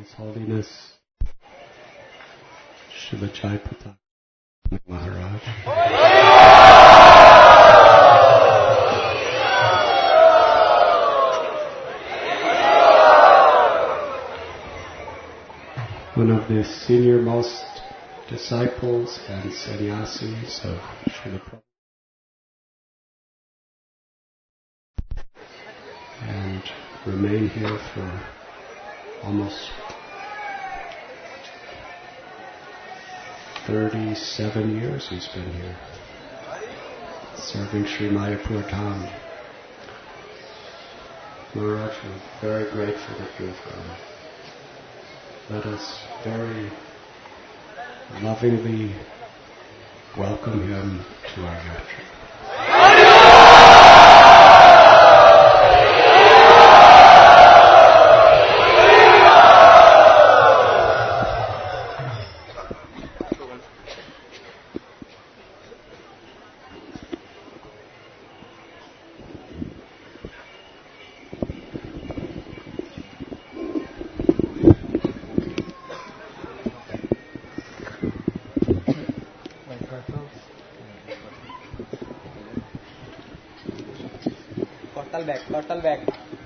His Holiness Srila Jayapataka Maharaj. One of the senior most disciples and sannyasis of Srila Prabhupada. And remain here for almost 37 years he's been here, serving Sri Mayapur Dham. Maharaj, we're very grateful that you've come. Let us very lovingly welcome him to our yatra. Total back.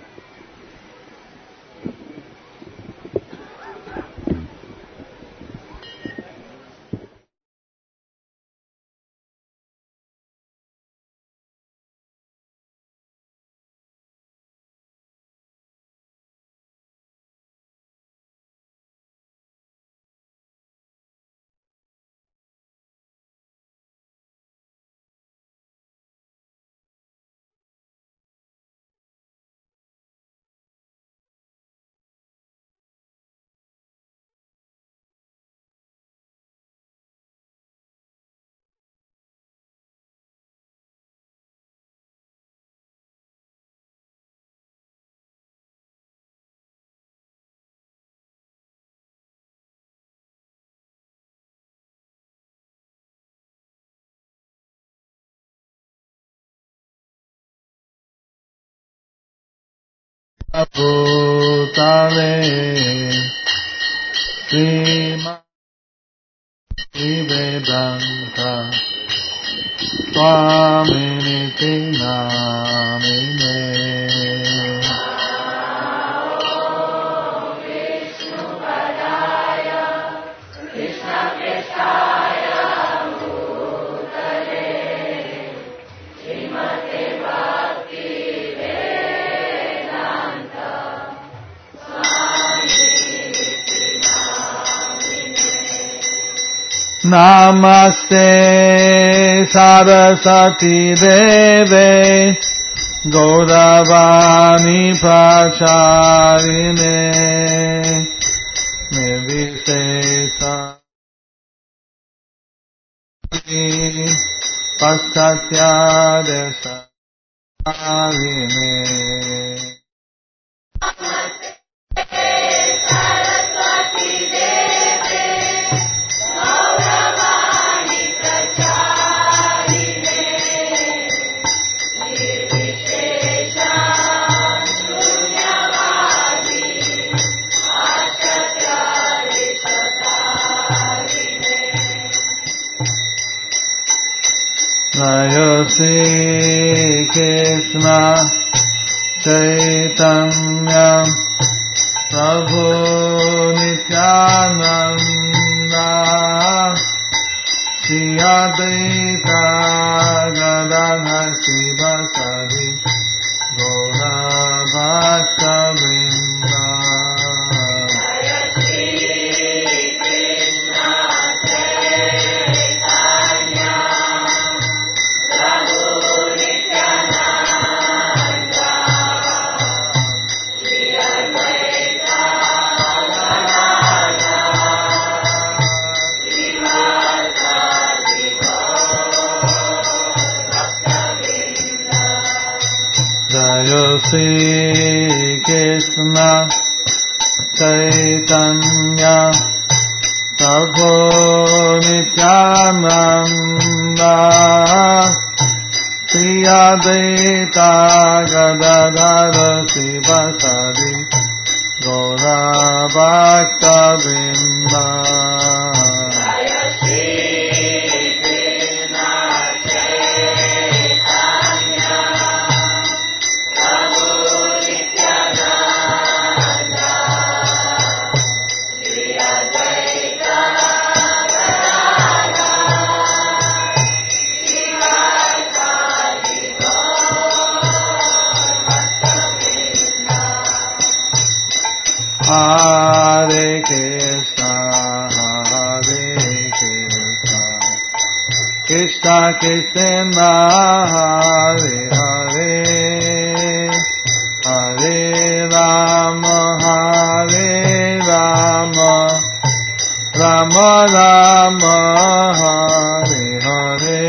Bhutale Srimad Vedanta Swaminiti Namine Namaste Saraswati Deve Gauravani Pracharine Nirvishesha Paschatya Desarine. Jaya Shri Krishna Chaitanya Prabhu Nityananda Shri Advaita Gadadhar Sivasadi Gaura Bhakta Vrinda. Jaya Shri Krishna Chaitanya Prabhu Nityananda Shri Advaita Gadadhar Sivasadi Gaura Bhakta Vrinda. Hare Krishna, Krishna Krishna, Hare Hare, Hare Rama, Rama Rama, Hare Hare.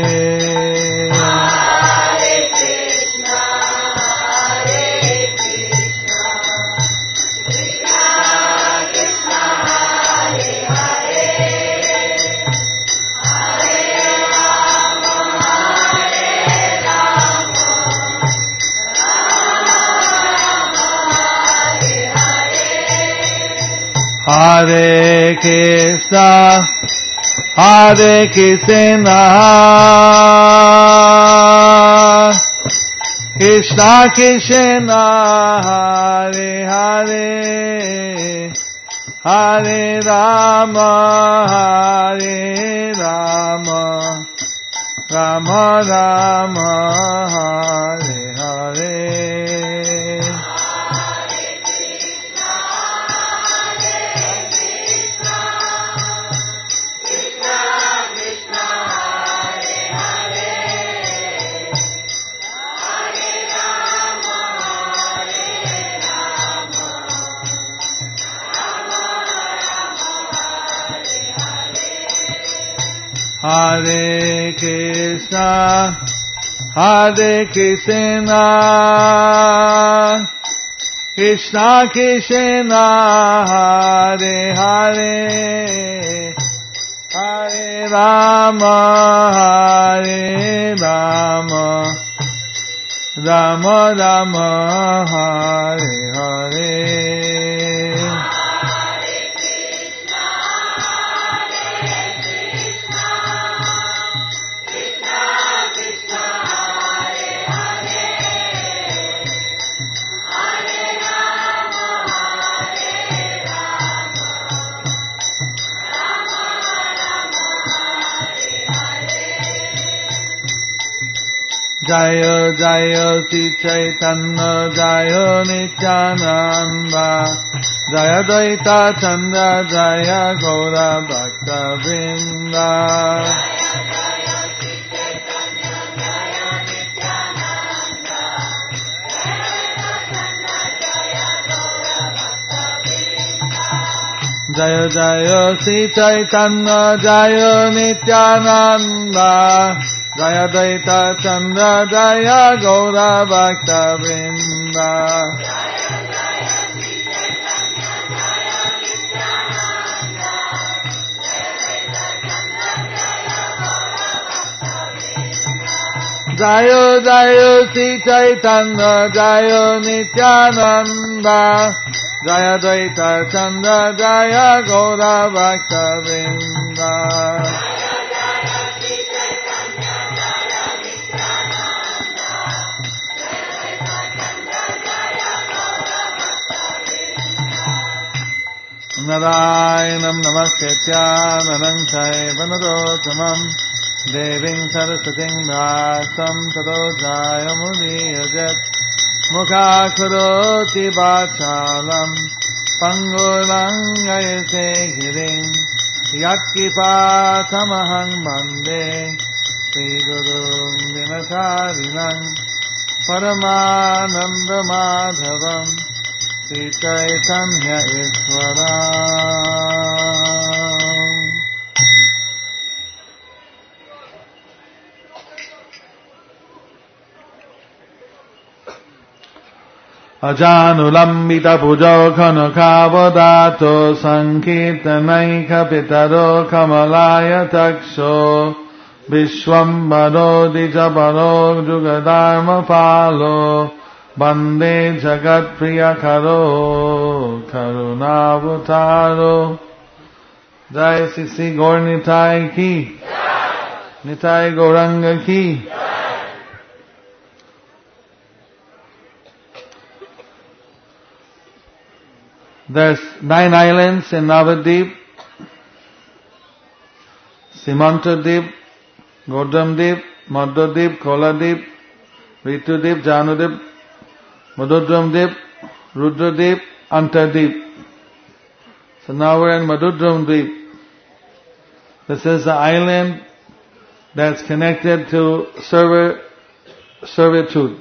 Hare Krishna, Hare Krishna, Krishna Krishna, Hare Hare, Hare Rama, Rama Rama, Hare Hare. Hare Krishna, Hare Krishna, Krishna Krishna, Hare Hare, Hare Rama, Rama Rama, Hare Hare. Jaya Jaya Sri Chaitanya Jaya Nityananda Jaya Dvaita Chandra Jaya Gaura Bhakta Vrinda. Jaya Jaya Sri Chaitanya Jaya Nityananda Jaya Dvaita Chandra Jaya Gaura Bhakta Vrinda. Jaya Jaya Sri Chaitanya Jaya Nityananda Jaya Dvaita Chandra Jaya Gaura Bhakta Vrinda. Narayanam Namaskritya Naram Chaiva Narottamam Devim Saraswatim Vyasam Tato Jayamudiyajat Mukhakaroti Vachalam Pangurangayase Girim Yakkipatamahang Bande Sri Gurum Dinakarinam Paramananda Madhavam Sri Chaitanya Ishvara. Ajanulambita pujo khanakavadato sankirtanaika pitaro kamalaya taksho Vishwambaro dijabaro jugadharma phalo Bande Jagat Priya Karo Karunavataro. Jai Sisi Gaur Nitai Ki, Nitai Gauranga Ki. There's 9 islands in Navadvip: Simantadvip, Godamdvip, Madhudvip, Koladvip, Ritudvip, Janudvip, Madhudramdvip, Rudradvip, Antardvip. So now we're in Madhudramdvip. This is the island that's connected to servitude.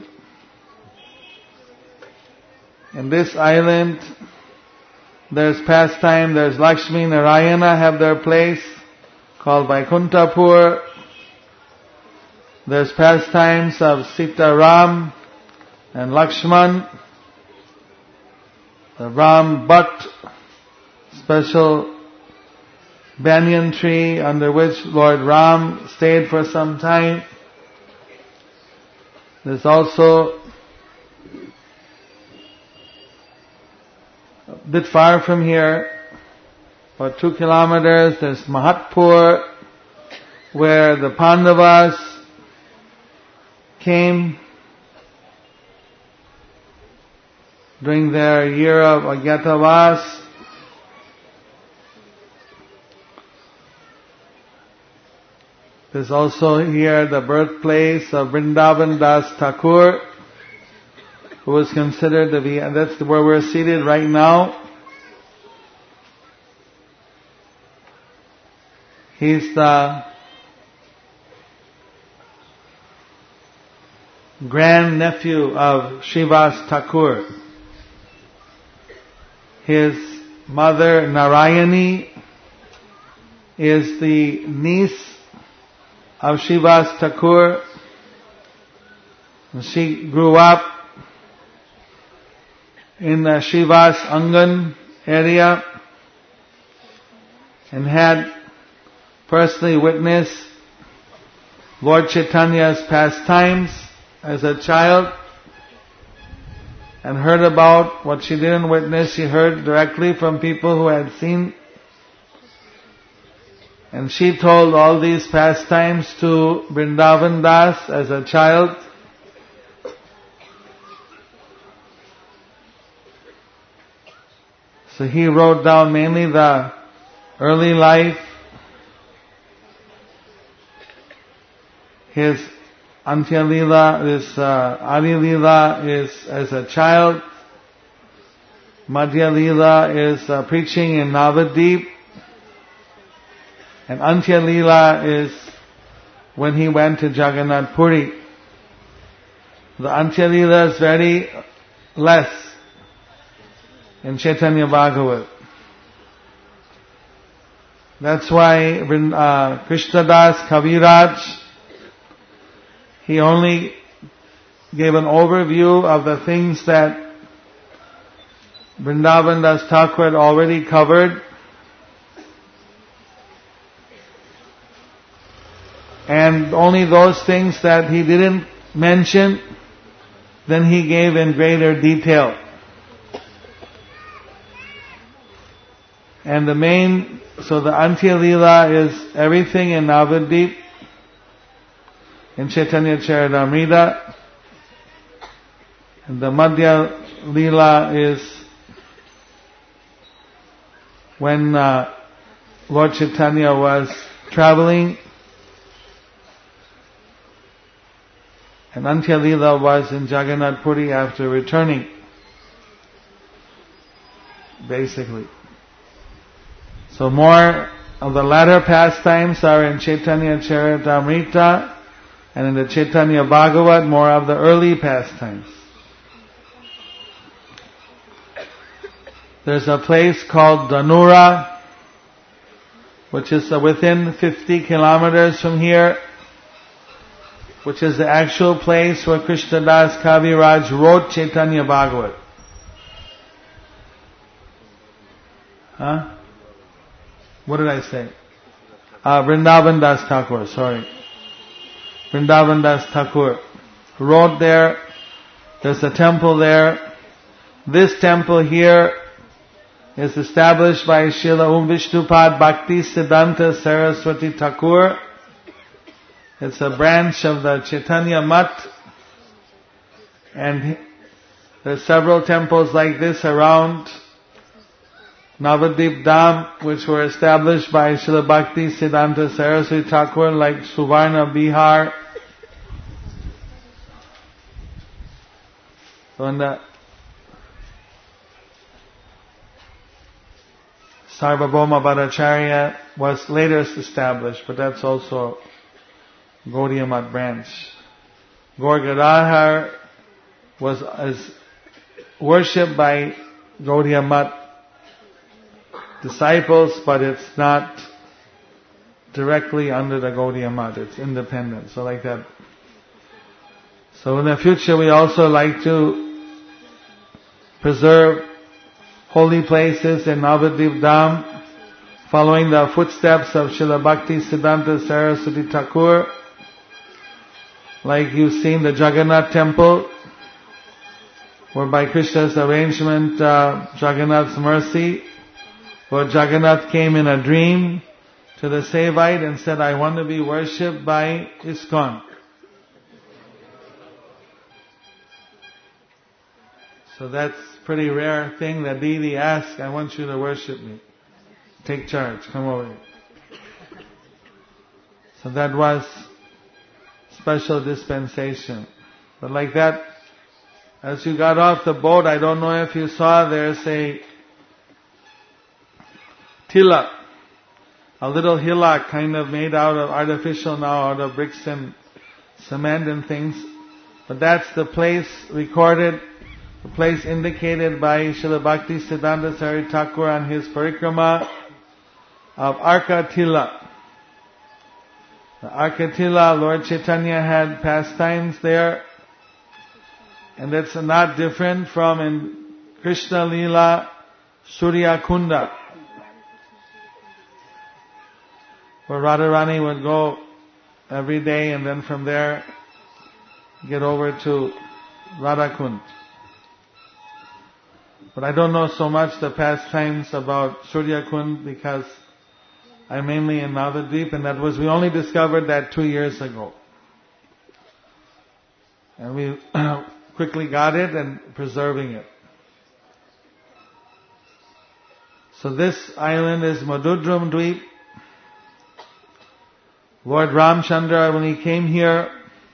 In this island, there's pastime, there's Lakshmi Narayana have their place called Vaikuntapur. There's pastimes of Sita Ram and Lakshman. The Ram Bhatt, special banyan tree under which Lord Ram stayed for some time. There's also a bit far from here, about 2 kilometers, there's Mahatpur, where the Pandavas came during their year of Agyatavas. There's also here the birthplace of Vrindavan Das Thakur, who was considered to be, and that's where we're seated right now. He's the grandnephew of Srivas Thakur. His mother Narayani is the niece of Srivas Thakur. She grew up in the Srivas Angan area and had personally witnessed Lord Chaitanya's pastimes as a child and heard about what she didn't witness. She heard directly from people who had seen. And she told all these pastimes to Vrindavan Das as a child. So he wrote down mainly the early life, his Antya Leela, his Adi Leela is as a child, Madhya Leela is preaching in Navadvip, and Antya Leela is when he went to Jagannath Puri. The Antya Leela is very less in Chaitanya Bhagavat. That's why Krishnadas Kaviraj, he only gave an overview of the things that Vrindavan Das Thakur had already covered. And only those things that he didn't mention, then he gave in greater detail. And the Antya Leela is everything in Navadvip, in Chaitanya Charitamrita. And the Madhya Leela is when Lord Chaitanya was traveling, and Antya Leela was in Jagannath Puri after returning, basically. So more of the latter pastimes are in Chaitanya Charitamrita, and in the Chaitanya Bhagavat, more of the early pastimes. There's a place called Dhanura, which is within 50 kilometers from here, which is the actual place where Krishnadas Kaviraj wrote Chaitanya Bhagavat. What did I say? Vrindavan Das Thakur, sorry. Vrindavan Das Thakur wrote there There's a temple there. This temple here is established by Srila Vishnupad Bhakti Siddhanta Saraswati Thakur. It's a branch of the Chaitanya Math, and there's several temples like this around Navadvip Dham, which were established by Srila Bhakti Siddhanta Saraswati Thakur, like Suvarna Bihar. So in the Sarvabhauma Bhattacharya was later established, but that's also Gaudiya Math branch. Gaur Gadadhar is worshipped by Gaudiya Math disciples, but it's not directly under the Gaudiya Math, it's independent, so like that. So in the future we also like to preserve holy places in Navadvip Dham, following the footsteps of Srila Bhakti Siddhanta Saraswati Thakur. Like you've seen the Jagannath temple, where by Krishna's arrangement, Jagannath's mercy, where Jagannath came in a dream to the Sevite and said, I want to be worshipped by ISKCON. So that's a pretty rare thing that deity asks, I want you to worship me. Take charge, come over here. So that was special dispensation. But like that, as you got off the boat, I don't know if you saw, there's a tilak, a little hillock kind of made out of artificial now, out of bricks and cement and things. But that's the place recorded, the place indicated by Srila Bhakti Siddhanta Saraswati Thakur on his parikrama of Arkatila. The Arkatila, Lord Chaitanya had pastimes there, and that's not different from in Krishna Leela Surya Kunda, where Radharani would go every day and then from there get over to Radhakund. But I don't know so much the pastimes about Surya Kund because I'm mainly in Navadvip, and we only discovered that 2 years ago. And we quickly got it and preserving it. So this island is Madhudram Dweep. Lord Ramchandra, when he came here,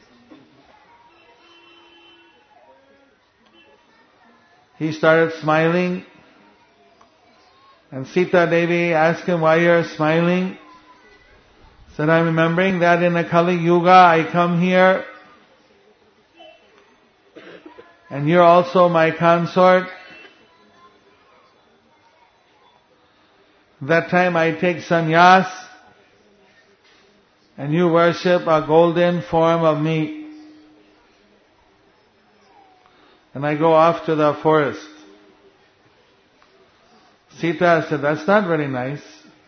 he started smiling. And Sita Devi asked him, why you're smiling? He said, I'm remembering that in the Kali Yuga I come here and you're also my consort. That time I take sannyas and you worship a golden form of me. And I go off to the forest. Sita said, that's not very nice.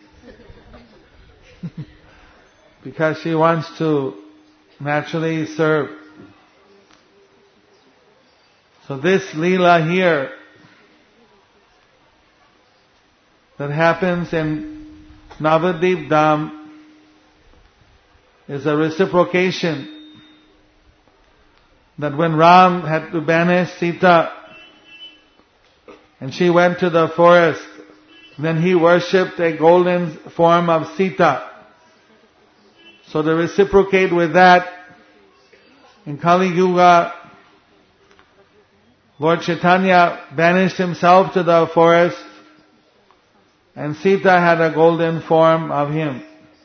Because she wants to naturally serve. So this Leela here that happens in Navadvip Dham is a reciprocation. That when Ram had to banish Sita and she went to the forest, then he worshipped a golden form of Sita. So to reciprocate with that, in Kali Yuga, Lord Chaitanya banished himself to the forest and Sita had a golden form of him.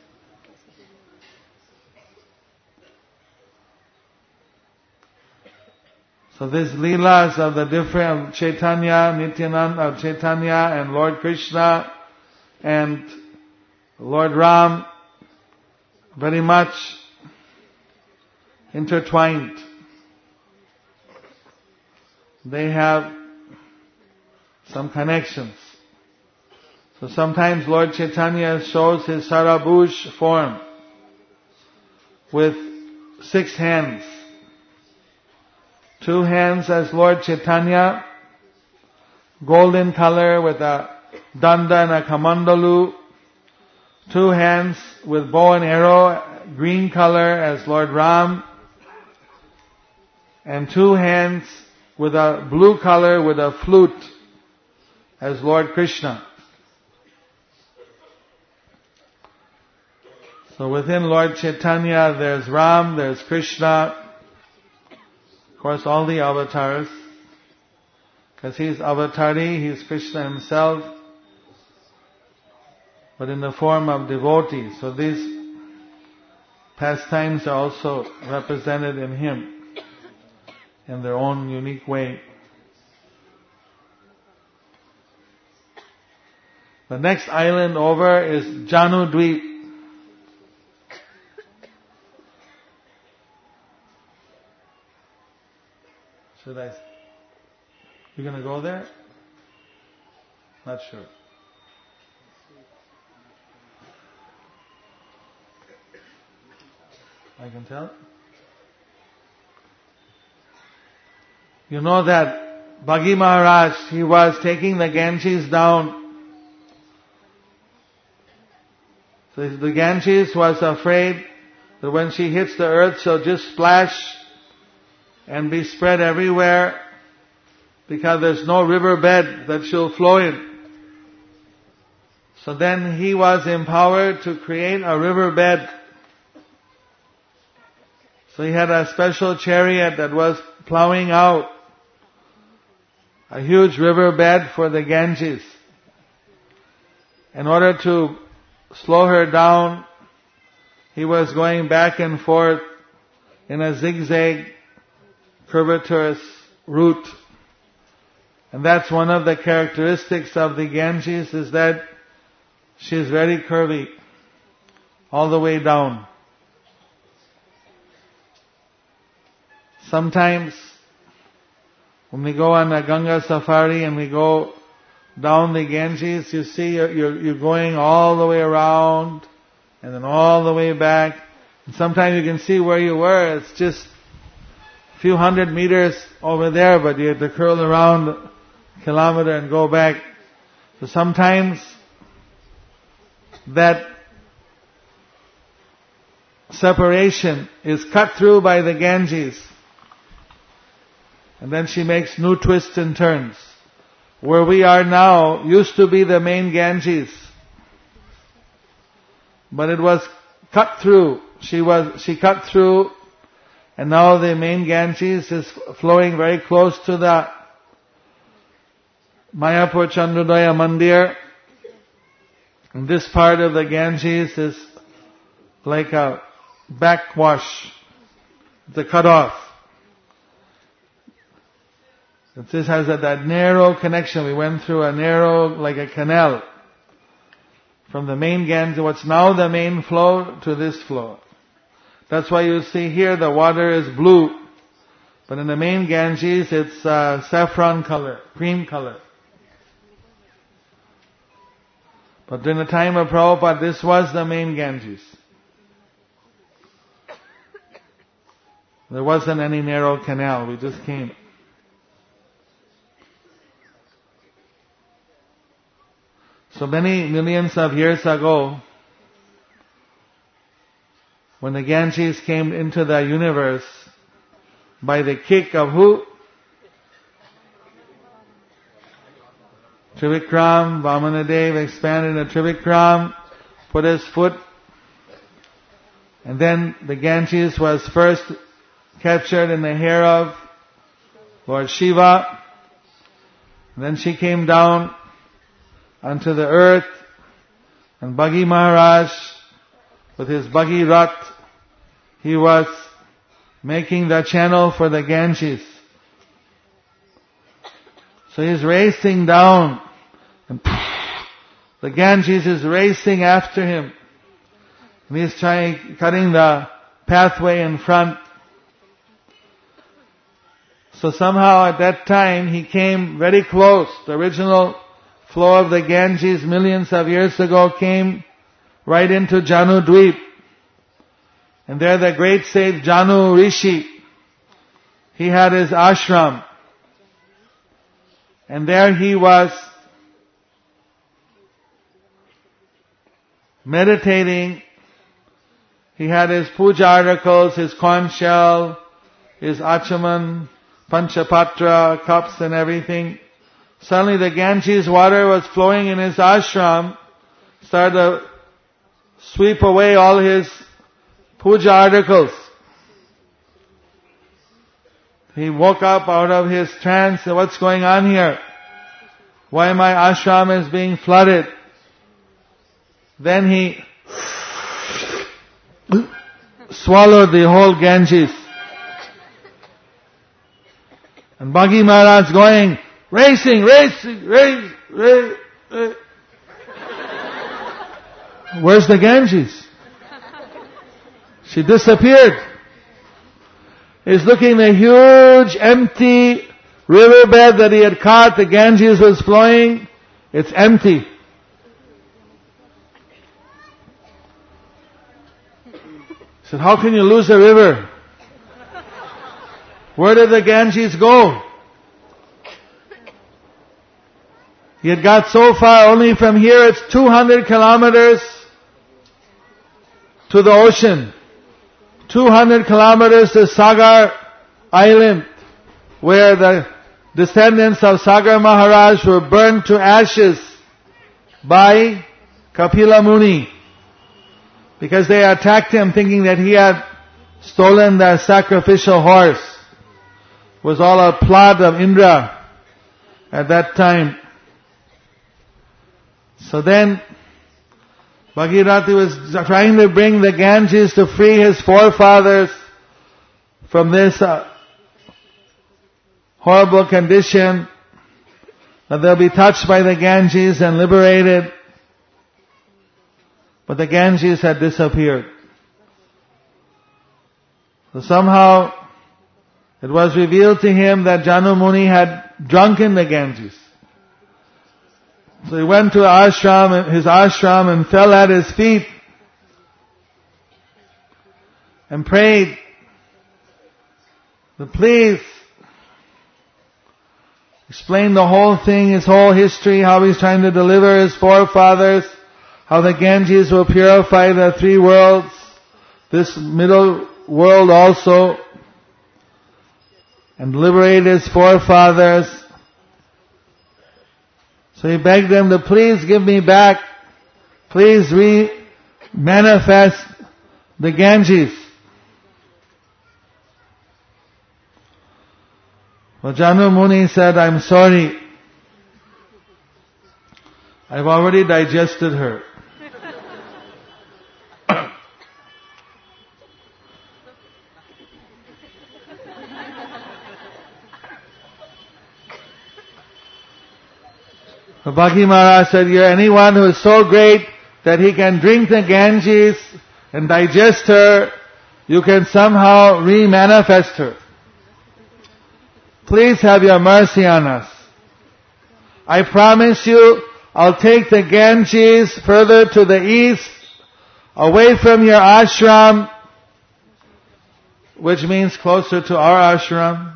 So these leelas of the different Chaitanya, Nityananda of Chaitanya and Lord Krishna and Lord Ram, very much intertwined. They have some connections. So sometimes Lord Chaitanya shows his Sarabhuj form with 6 hands 2 hands as Lord Chaitanya, golden color with a danda and a kamandalu. 2 hands with bow and arrow, green color as Lord Ram. And 2 hands with a blue color with a flute as Lord Krishna. So within Lord Chaitanya there's Ram, there's Krishna, of course all the avatars, because he's avatari, he's Krishna himself, but in the form of devotees. So these pastimes are also represented in him in their own unique way. The next island over is Janu Dweep. You gonna go there? Not sure. I can tell. You know that Bhagi Maharaj, he was taking the Ganges down. So the Ganges was afraid that when she hits the earth, she'll just splash and be spread everywhere, because there's no river bed that she'll flow in. So then he was empowered to create a river bed. So he had a special chariot that was plowing out a huge river bed for the Ganges. In order to slow her down, he was going back and forth in a zigzag, curvaturous route. And that's one of the characteristics of the Ganges, is that she is very curvy, all the way down. Sometimes, when we go on a Ganga safari and we go down the Ganges, you see you're going all the way around and then all the way back. And sometimes you can see where you were. It's just a few hundred meters over there, but you have to curl around a kilometer and go back. So sometimes that separation is cut through by the Ganges. And then she makes new twists and turns. Where we are now used to be the main Ganges, but it was cut through. She cut through, and now the main Ganges is flowing very close to the Mayapur Chandrodaya Mandir. And this part of the Ganges is like a backwash, the cut off. This has that narrow connection. We went through a narrow, like a canal, from the main Ganges, what's now the main flow, to this flow. That's why you see here the water is blue, but in the main Ganges it's saffron color, cream color. But during the time of Prabhupada, this was the main Ganges. There wasn't any narrow canal, we just came. So many millions of years ago, when the Ganges came into the universe, by the kick of who? Trivikram, Vamanadev expanded the Trivikram, put his foot, and then the Ganges was first captured in the hair of Lord Shiva, and then she came down onto the earth, and Bhagi Maharaj, with his Bhagi Rath, he was making the channel for the Ganges. So he's racing down, and the Ganges is racing after him. And he's cutting the pathway in front. So somehow at that time he came very close. The original flow of the Ganges millions of years ago came right into Janu Dweep. And there the great sage Janu Rishi, he had his ashram. And there he was meditating. He had his puja articles, his conch shell, his achaman, panchapatra, cups and everything. Suddenly the Ganges water was flowing in his ashram, started to sweep away all his puja articles. He woke up out of his trance. What's going on here? Why my ashram is being flooded? Then he swallowed the whole Ganges. And Bhagi Maharaj going, racing. Where's the Ganges? She disappeared. He's looking at the huge empty riverbed that he had caught. The Ganges was flowing. It's empty. He said, how can you lose a river? Where did the Ganges go? He had got so far, only from here it's 200 kilometers to the ocean. 200 kilometers to Sagar Island, where the descendants of Sagar Maharaj were burned to ashes by Kapila Muni, because they attacked him thinking that he had stolen their sacrificial horse. It was all a plot of Indra at that time. So then Bhagirathi was trying to bring the Ganges to free his forefathers from this horrible condition, that they'll be touched by the Ganges and liberated. But the Ganges had disappeared. So somehow it was revealed to him that Janu Muni had drunken the Ganges. So he went to his ashram and fell at his feet and prayed, that please explain the whole thing, his whole history, how he's trying to deliver his forefathers, how the Ganges will purify the three worlds, this middle world also, and liberate his forefathers. So he begged them to please give me back, please manifest the Ganges. Well, Janu Muni said, I'm sorry. I've already digested her. Bhagi Maharaj said, you're anyone who is so great that he can drink the Ganges and digest her, you can somehow re-manifest her. Please have your mercy on us. I promise you, I'll take the Ganges further to the east, away from your ashram, which means closer to our ashram.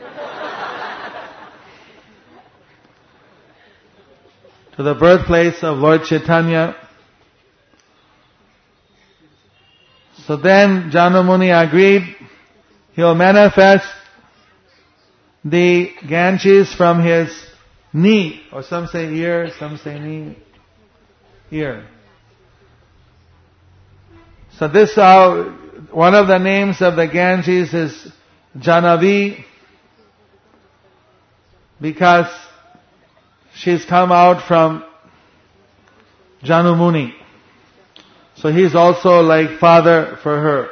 To the birthplace of Lord Chaitanya. So then Janu Muni agreed, he'll manifest the Ganges from his knee, or some say ear, some say knee, ear. So this, one of the names of the Ganges is Janavi, because she's come out from Janu Muni. So he's also like father for her.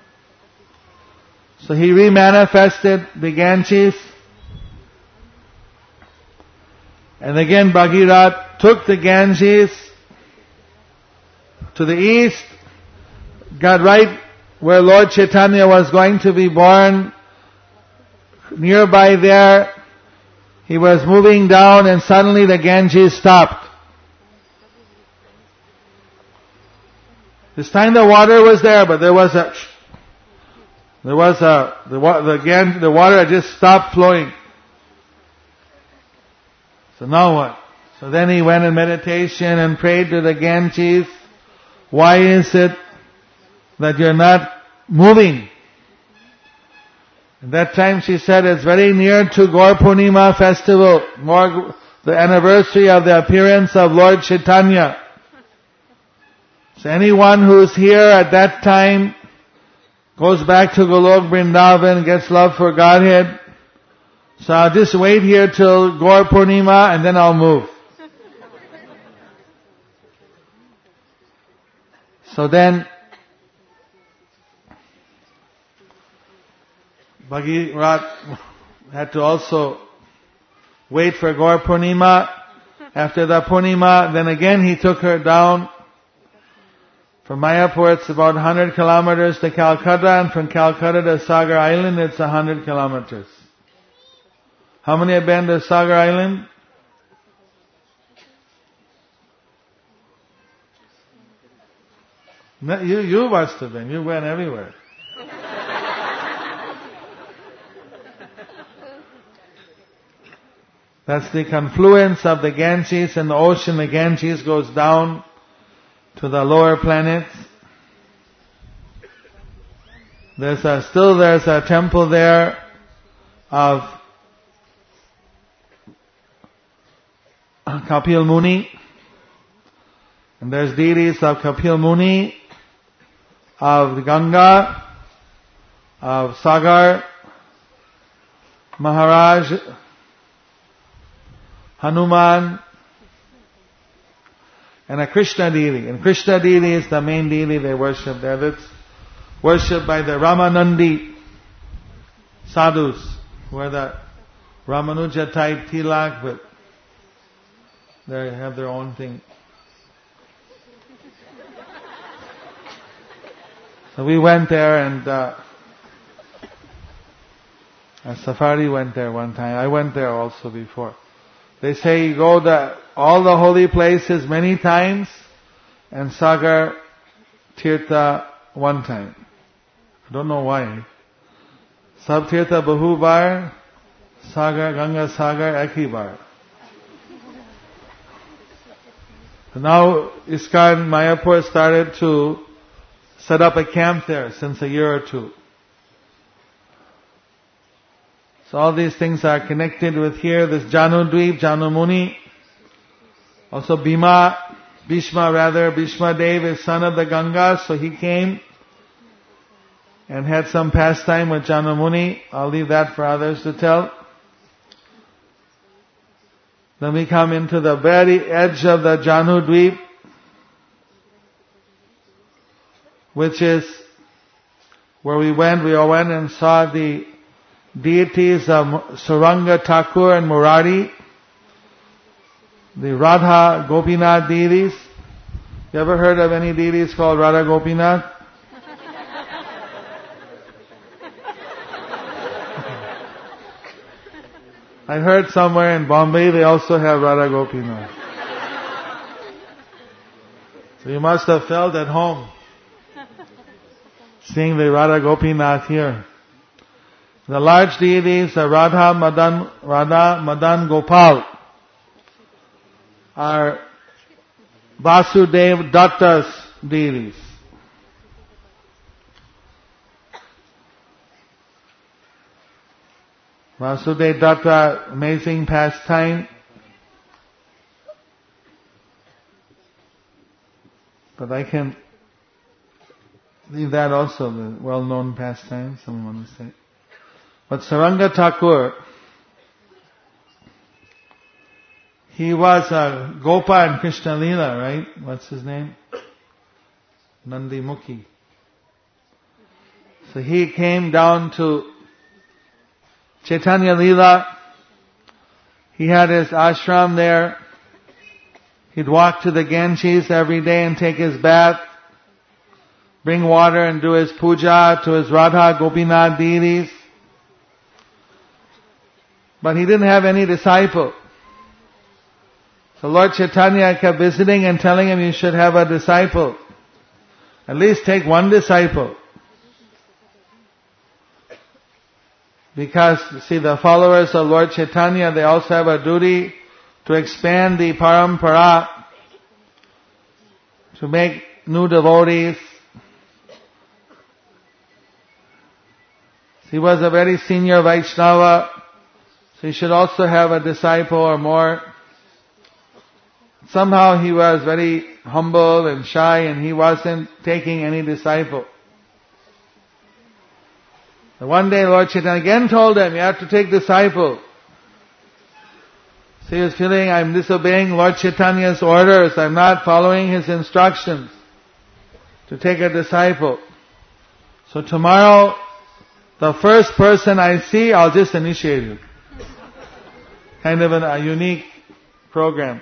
So he remanifested the Ganges. And again Bhagirath took the Ganges to the east, got right where Lord Chaitanya was going to be born. Nearby there, he was moving down and suddenly the Ganges stopped. This time the water was there, but there was There was the water had just stopped flowing. So now what? So then he went in meditation and prayed to the Ganges. Why is it that you're not moving? At that time she said, it's very near to Gaur Purnima festival, the anniversary of the appearance of Lord Chaitanya. So anyone who's here at that time goes back to Golok Vrindavan, gets love for Godhead. So I'll just wait here till Gaur Purnima and then I'll move. So then Bhagirath had to also wait for Gaur Purnima. After the Purnima, then again he took her down. From Mayapur it's about 100 kilometers to Calcutta, and from Calcutta to Sagar Island it's 100 kilometers. How many have been to Sagar Island? No, you must have been. You went everywhere. That's the confluence of the Ganges and the ocean. The Ganges goes down to the lower planets. There's a temple there of Kapil Muni. And there's deities of Kapil Muni, of the Ganga, of Sagar, Maharaj, Hanuman, and a Krishna deity. And Krishna deity is the main deity they worship there. That's worshipped by the Ramanandi sadhus, who are the Ramanuja type tilak, but they have their own thing. So we went there, and a safari went there one time. I went there also before. They say you go all the holy places many times, and Sagar Tirtha one time. I don't know why. Sab Tirtha Bahu Bar, Sagar, Ganga Sagar Ek hi Bar. So now ISKCON Mayapur started to set up a camp there since a year or two. So all these things are connected with here. This Janu Dweep, Janu Muni. Also Bhishma Dev is son of the Ganga, so he came and had some pastime with Janu Muni. I'll leave that for others to tell. Then we come into the very edge of the Janu Dweep, which is where we all went and saw the deities of Suranga Thakur and Murari, the Radha Gopinath deities. You ever heard of any deities called Radha Gopinath? I heard somewhere in Bombay they also have Radha Gopinath. So you must have felt at home seeing the Radha Gopinath here. The large deities are Radha Madan Gopal, are Vasudev Datta's deities. Vasudev Datta, amazing pastime. But I can leave that also, the well-known pastime, someone wants to say. But Suranga Thakur, he was a Gopa in Krishna Leela, right? What's his name? Nandi Mukhi. So he came down to Chaitanya Leela. He had his ashram there. He'd walk to the Ganges every day and take his bath, bring water and do his puja to his Radha Gopinath deities. But he didn't have any disciple. So Lord Chaitanya kept visiting and telling him, you should have a disciple. At least take one disciple. Because, see, the followers of Lord Chaitanya, they also have a duty to expand the parampara, to make new devotees. He was a very senior Vaishnava, so he should also have a disciple or more. Somehow he was very humble and shy, and he wasn't taking any disciple. And one day Lord Chaitanya again told him, you have to take disciple. So he was feeling, I'm disobeying Lord Chaitanya's orders, I'm not following his instructions to take a disciple. So tomorrow, the first person I see, I'll just initiate him. Kind of a unique program.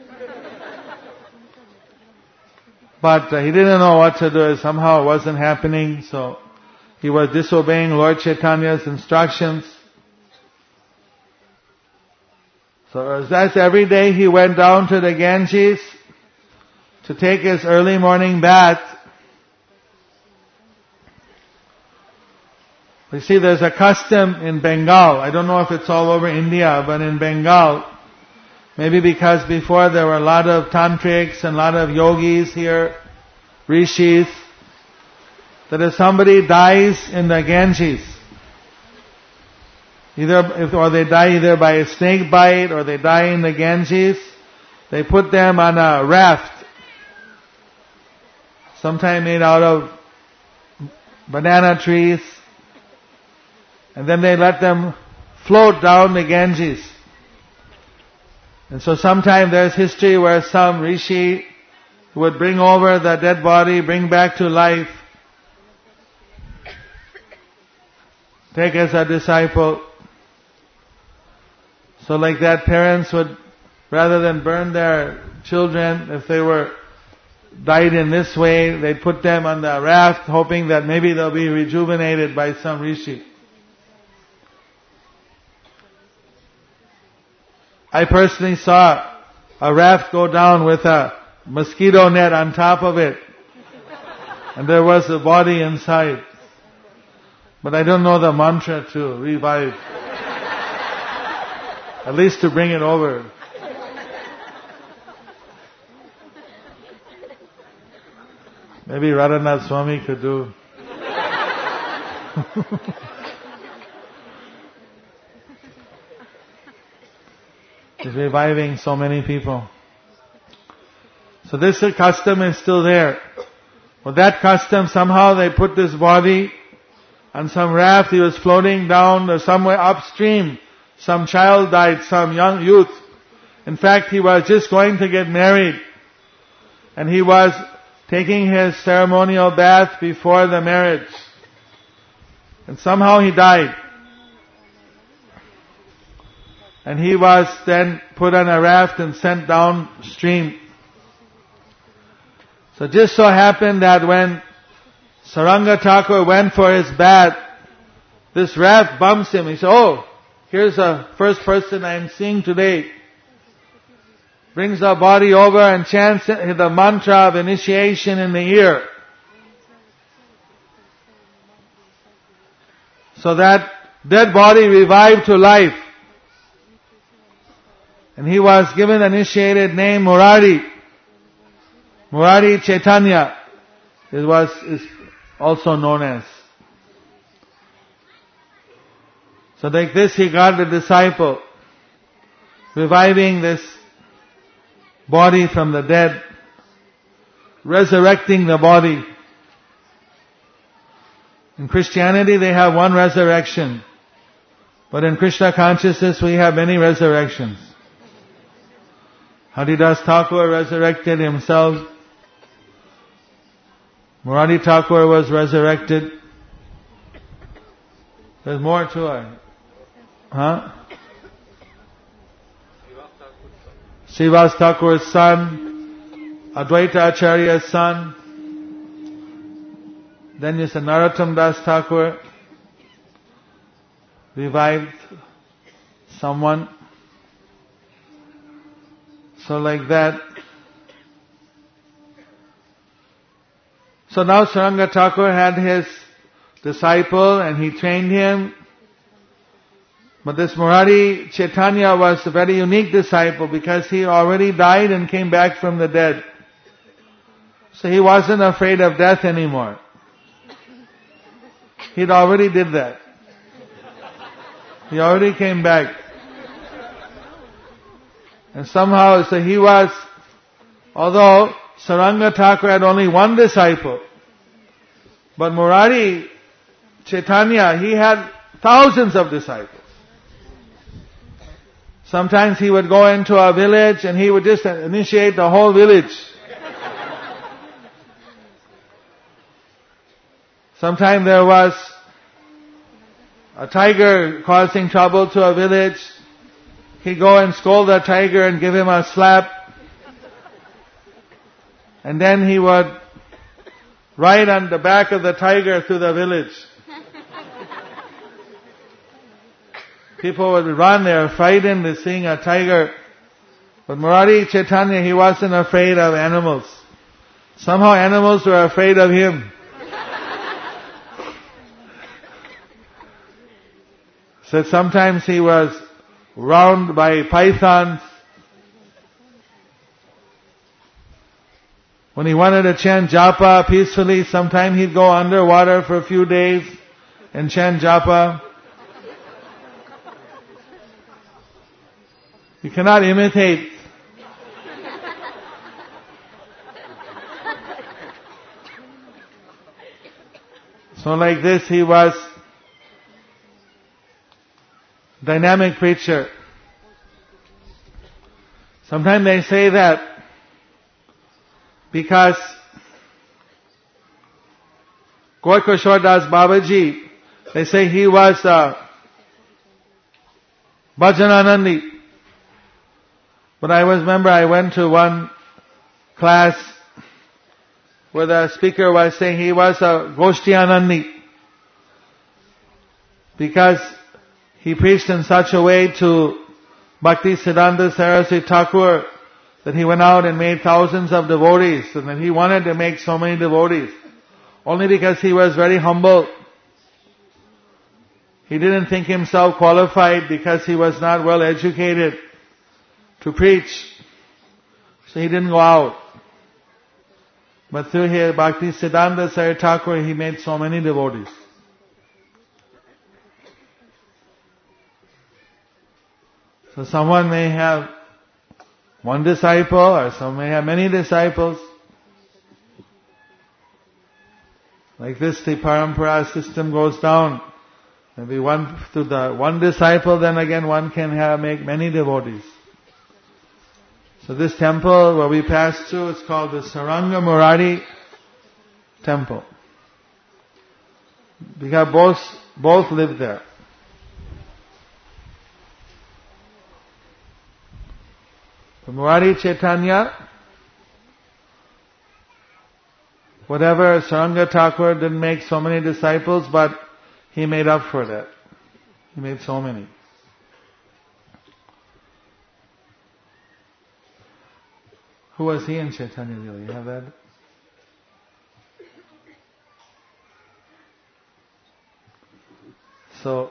But he didn't know what to do. Somehow it wasn't happening, so he was disobeying Lord Chaitanya's instructions. So as every day he went down to the Ganges to take his early morning bath. You see, there's a custom in Bengal. I don't know if it's all over India, but in Bengal, maybe because before there were a lot of tantrics and a lot of yogis here, rishis, that if somebody dies in the Ganges, or they die either by a snake bite or they die in the Ganges, they put them on a raft, sometimes made out of banana trees, and then they let them float down the Ganges. And so sometime there's history where some rishi would bring over the dead body, bring back to life, take as a disciple. So like that, parents would, rather than burn their children, if they were died in this way, they'd put them on the raft, hoping that maybe they'll be rejuvenated by some rishi. I personally saw a raft go down with a mosquito net on top of it. And there was a body inside. But I don't know the mantra to revive. At least to bring it over. Maybe Radhanath Swami could do. He's reviving so many people. So this custom is still there. Well, that custom, somehow they put this body on some raft. He was floating down or somewhere upstream. Some child died, some young youth. In fact, he was just going to get married. And he was taking his ceremonial bath before the marriage. And somehow he died. And he was then put on a raft and sent downstream. So just so happened that when Saranga Thakur went for his bath, this raft bumps him. He said, oh, here's the first person I'm seeing today. Brings the body over and chants the mantra of initiation in the ear. So that dead body revived to life. And he was given an initiated name Murari. Murari Chaitanya is also known as. So like this he got the disciple, reviving this body from the dead, resurrecting the body. In Christianity they have one resurrection, but in Krishna consciousness we have many resurrections. Haridas Thakur resurrected himself. Murari Thakur was resurrected. There's more to it. Huh? Srivas Thakur's son, Advaita Acharya's son. Then you said Narottam Das Thakur revived someone. So like that. So now Saranga Thakur had his disciple and he trained him. But this Murari Chaitanya was a very unique disciple because he already died and came back from the dead. So he wasn't afraid of death anymore. He'd already did that. He already came back. And somehow, so he was, although Saranga Thakur had only one disciple, but Murari Chaitanya, he had thousands of disciples. Sometimes he would go into a village and he would just initiate the whole village. Sometimes there was a tiger causing trouble to a village. He'd go and scold the tiger and give him a slap. And then he would ride on the back of the tiger through the village. People would run, they were frightened at seeing a tiger. But Murari Chaitanya, he wasn't afraid of animals. Somehow animals were afraid of him. So sometimes he was round by pythons. When he wanted to chant japa peacefully, sometimes he'd go underwater for a few days and chant japa. You cannot imitate. So like this, he was dynamic preacher. Sometimes they say that because Gaur Kishore Das Babaji, they say he was Bhajananandi. But I remember I went to one class where the speaker was saying he was a Goshtianandi because he preached in such a way to Bhakti Siddhanta Saraswati Thakur that he went out and made thousands of devotees, and that he wanted to make so many devotees. Only because he was very humble. He didn't think himself qualified because he was not well educated to preach. So he didn't go out. But through here, Bhakti Siddhanta Saraswati Thakur, he made so many devotees. So someone may have one disciple, or some may have many disciples. Like this, the parampara system goes down. Maybe one disciple, then again one can make many devotees. So this temple where we passed through, it's called the Saranga Murari Temple. Because both lived there. The Murari Chaitanya, whatever, Saranga Thakur didn't make so many disciples, but he made up for that. He made so many. Who was he in Chaitanya Lila? You have that? So,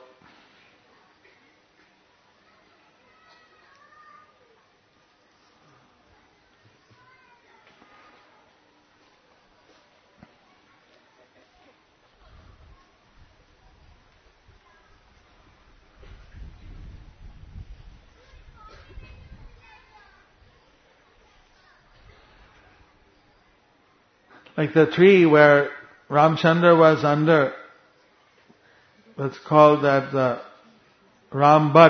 like the tree where Ramchandra was under, it's called that the Rambhat.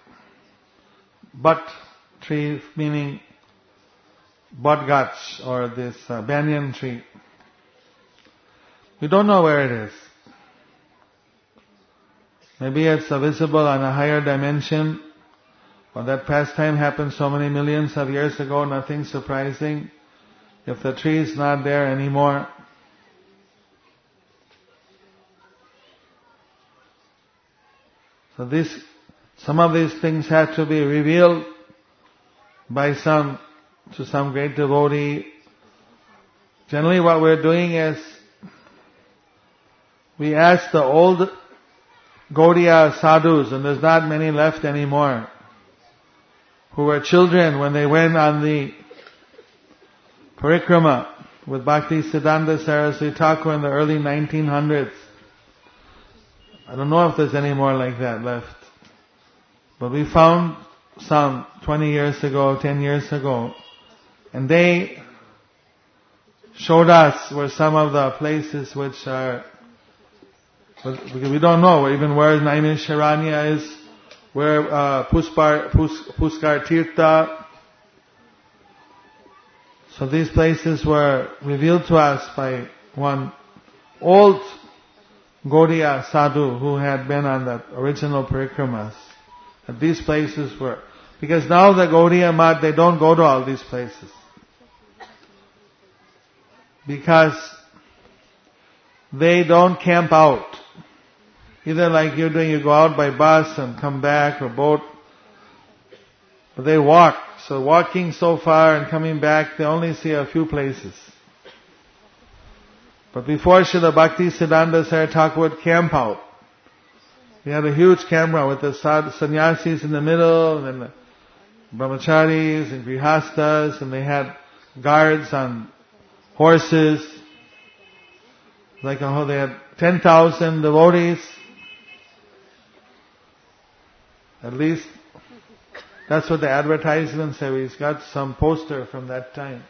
Bhat tree meaning Bodgach or this banyan tree. We don't know where it is. Maybe it's visible on a higher dimension, or that pastime happened so many millions of years ago, nothing surprising. If the tree is not there anymore, so some of these things have to be revealed by some great devotee. Generally what we're doing is, we ask the old Gaudiya sadhus, and there's not many left anymore, who were children when they went on the parikrama with Bhaktisiddhanta Saraswati Thakur in the early 1900s. I don't know if there's any more like that left. But we found some 20 years ago, 10 years ago, and they showed us where some of the places which are, because we don't know even where Naimisharanya is, where Puskar Tirtha. So these places were revealed to us by one old Gaudiya sadhu who had been on the original parikramas. And these places were, because now the Gaudiya Math, they don't go to all these places. Because they don't camp out. Either like you're doing, you go out by bus and come back, or boat. But they walk. So walking so far and coming back, they only see a few places. But before Srila Bhaktisiddhanta Saraswati Thakur would camp out, we had a huge camera with the sannyasis in the middle, and then the brahmacharis and grihastas, and they had guards on horses. Like they had 10,000 devotees. At least that's what the advertisements say. We've got some poster from that time.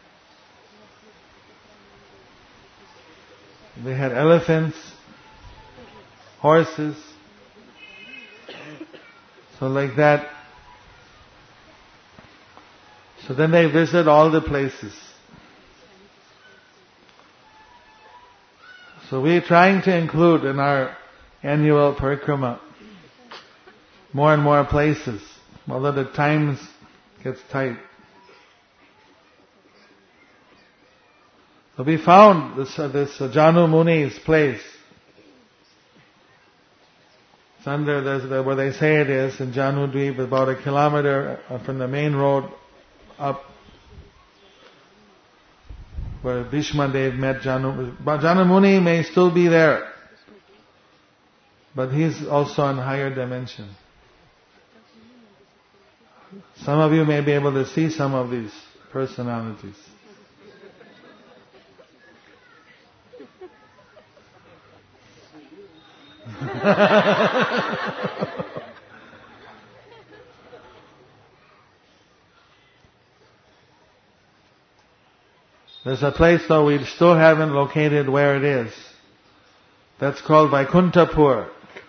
They had elephants, horses. So like that. So then they visit all the places. So we're trying to include in our annual parikrama more and more places, although the times gets tight. So we found this Janu Muni's place. It's under where they say it is in Janu Dweep, about a kilometer from the main road up, where Bhishma Dev met Janu. But Janu Muni may still be there, but he's also in higher dimension. Some of you may be able to see some of these personalities. There's a place though we still haven't located where it is. That's called Vaikuntapur,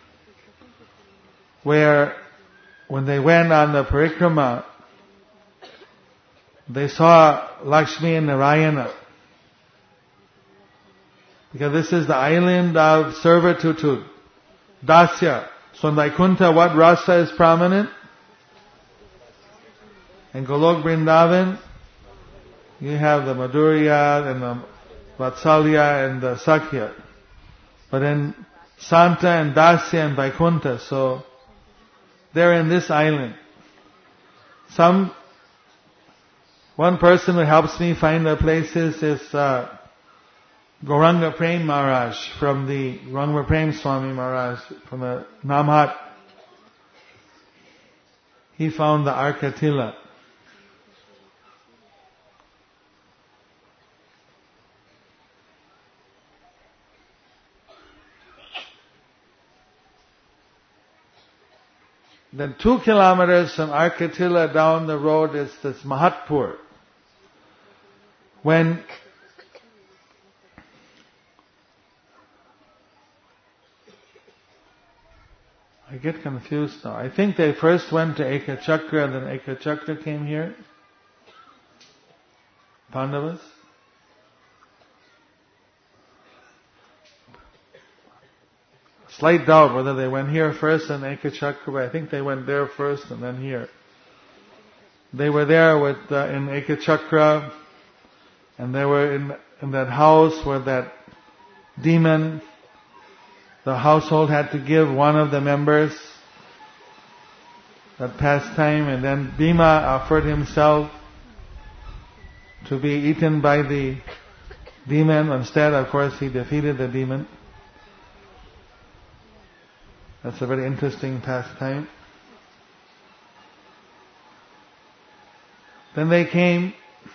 where when they went on the parikrama, they saw Lakshmi and Narayana. Because this is the island of servitude, Dasya. So in Vaikuntha, what rasa is prominent? In Golok Vrindavan, you have the Madhurya and the Vatsalya and the Sakhya. But in Santa and Dasya and Vaikuntha, so they're in this island. One person who helps me find the places is Gauranga Prem Maharaj from the Gauranga Prem Swami Maharaj from the Namhat. He found the Arkatila. Then 2 kilometers from Arkatila down the road is this Mahatpur. When I get confused now. I think they first went to Ekachakra, and then Ekachakra came here. Pandavas. Slight doubt whether they went here first and Ekachakra, but I think they went there first and then here. They were there with in Ekachakra, and they were in that house where that demon, the household had to give one of the members that pastime, and then Bhima offered himself to be eaten by the demon. Instead, of course, he defeated the demon. That's a very interesting pastime. Then they came,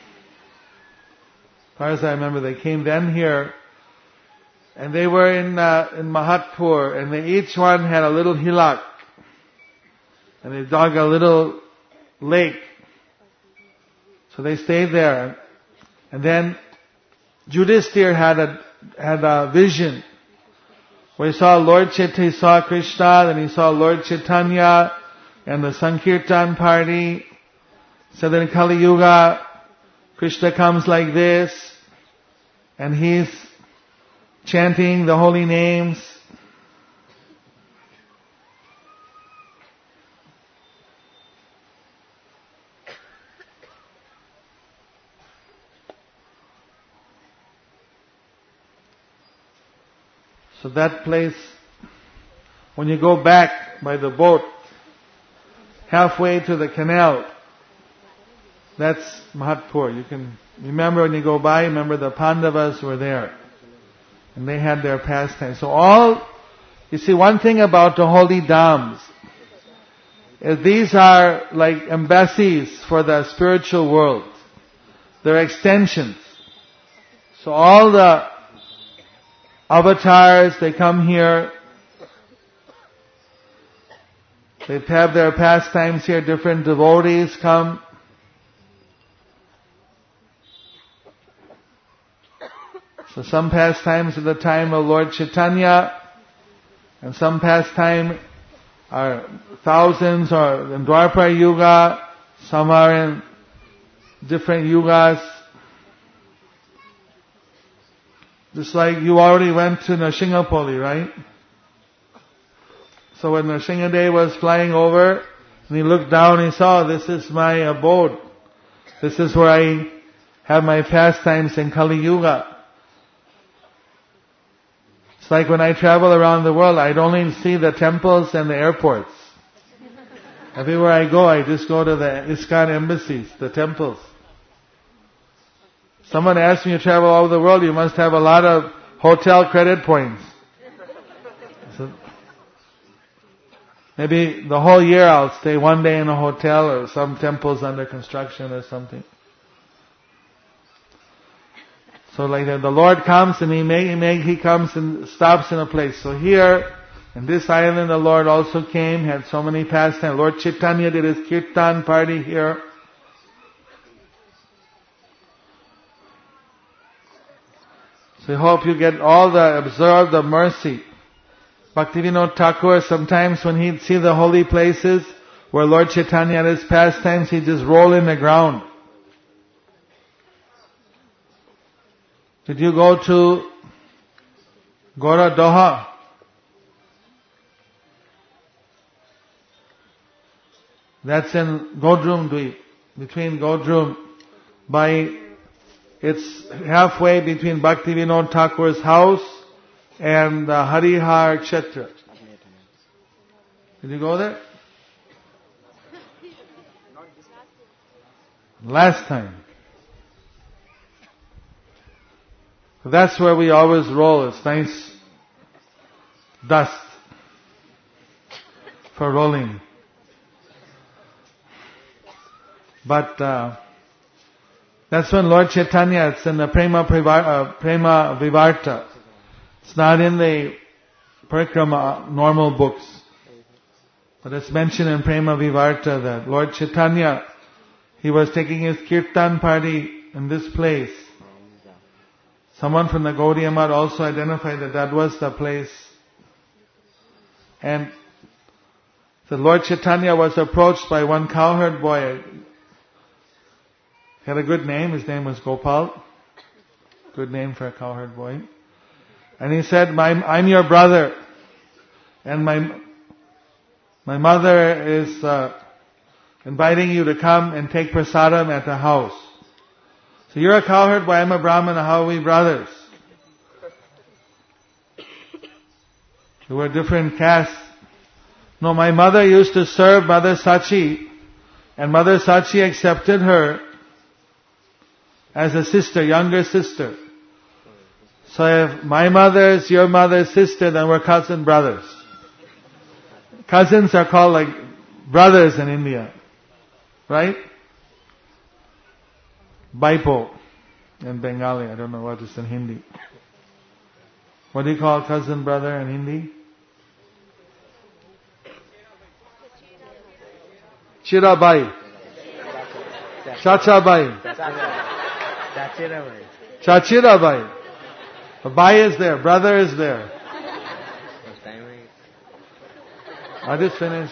as far as I remember, they came then here, and they were in Mahatpur, and each one had a little hilak, and they dug a little lake. So they stayed there, and then Yudhishthira had a vision where he saw Lord Chaitanya, he saw Krishna, then he saw Lord Chaitanya and the Sankirtan party. So then in Kali Yuga, Krishna comes like this, and he's chanting the holy names. So that place, when you go back by the boat, halfway to the canal, that's Mahatpur. You can remember when you go by, remember the Pandavas were there. And they had their pastime. So you see, one thing about the holy dhams is these are like embassies for the spiritual world. They're extensions. So all the avatars, they come here. They have their pastimes here. Different devotees come. So some pastimes at the time of Lord Chaitanya, and some pastime are thousands or in Dwapara Yuga, some are in different yugas. Just like you already went to Nrsimhapoli, right? So when Nrsimhadev was flying over, and he looked down, he saw, this is my abode. This is where I have my pastimes in Kali Yuga. It's like when I travel around the world, I don't only see the temples and the airports. Everywhere I go, I just go to the ISKCON embassies, the temples. Someone asked me to travel all over the world, you must have a lot of hotel credit points. So maybe the whole year I'll stay one day in a hotel or some temple's under construction or something. So like that, the Lord comes and He comes and stops in a place. So here, in this island, the Lord also came, had so many pastimes. Lord Chaitanya did his kirtan party here. So I hope you get observe the mercy. Bhaktivinoda Thakur, sometimes when he'd see the holy places where Lord Chaitanya had his pastimes, he'd just roll in the ground. Did you go to Gora Doha? That's in Godrum Dweep, between Godrum, it's halfway between Bhaktivinoda Thakur's house and the Harihar Kshetra. Did you go there? Last time. So that's where we always roll. It's nice dust for rolling. But that's when Lord Chaitanya, it's in the Prema Vivarta. It's not in the Parikrama normal books. But it's mentioned in Prema Vivarta that Lord Chaitanya, he was taking his kirtan party in this place. Someone from the Gaudiya Math also identified that was the place. And the Lord Chaitanya was approached by one cowherd boy. He had a good name. His name was Gopal. Good name for a cowherd boy. And he said, I'm your brother. And my mother is inviting you to come and take prasadam at the house. So you're a cowherd boy, I'm a Brahmana, how are we brothers? We were different castes. No, my mother used to serve Mother Sachi, and Mother Sachi accepted her as a sister, younger sister. So if my mother is your mother's sister, then we're cousin brothers. cousins are called like brothers in India. Right? Baipo in Bengali. I don't know what is in Hindi. What do you call cousin brother in Hindi? Chirabai. Chachabai. Chachirabai. A bai is there, brother is there. I just finished.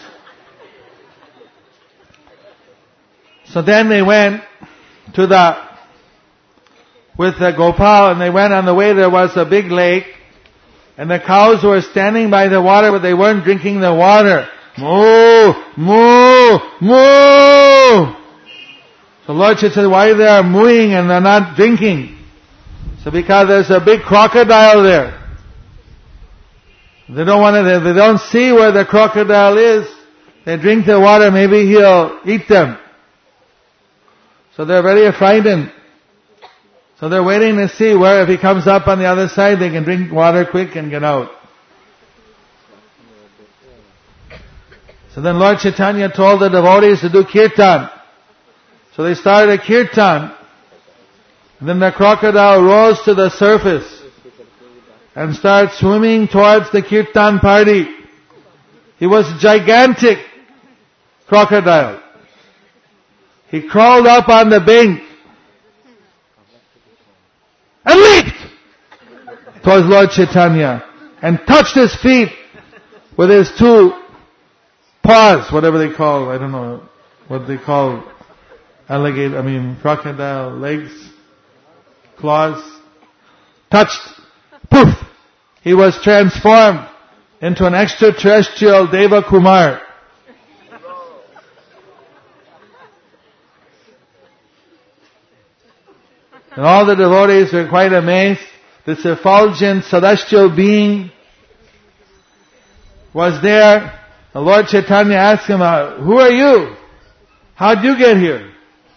So then they went with the Gopal, and they went on the way. There was a big lake, and the cows were standing by the water, but they weren't drinking the water. Moo, moo, moo. So Lord Chaitanya said, why they are mooing and they're not drinking? So because there's a big crocodile there. They don't see where the crocodile is. They drink the water, maybe he'll eat them. So they're very frightened. So they're waiting to see where, if he comes up on the other side, they can drink water quick and get out. So then Lord Chaitanya told the devotees to do kirtan. So they started a kirtan. And then the crocodile rose to the surface and started swimming towards the kirtan party. He was a gigantic crocodile. He crawled up on the bank and leaped towards Lord Chaitanya and touched his feet with his two paws, whatever they call, I don't know what they call crocodile legs, claws, touched, poof, he was transformed into an extraterrestrial Deva Kumar. And all the devotees were quite amazed. This effulgent celestial being was there. The Lord Chaitanya asked him, who are you? How did you get here?